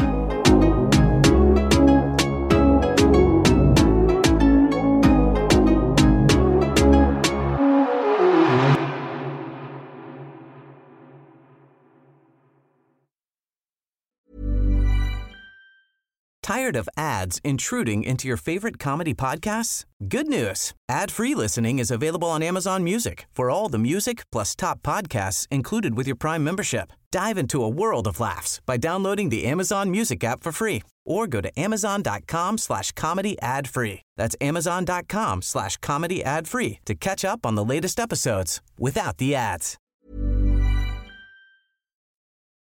Tired of ads intruding into your favorite comedy podcasts? Good news. Ad-free listening is available on Amazon Music for all the music plus top podcasts included with your Prime membership. Dive into a world of laughs by downloading the Amazon Music app for free or go to amazon.com slash comedy ad free. That's amazon.com slash comedy ad free to catch up on the latest episodes without the ads.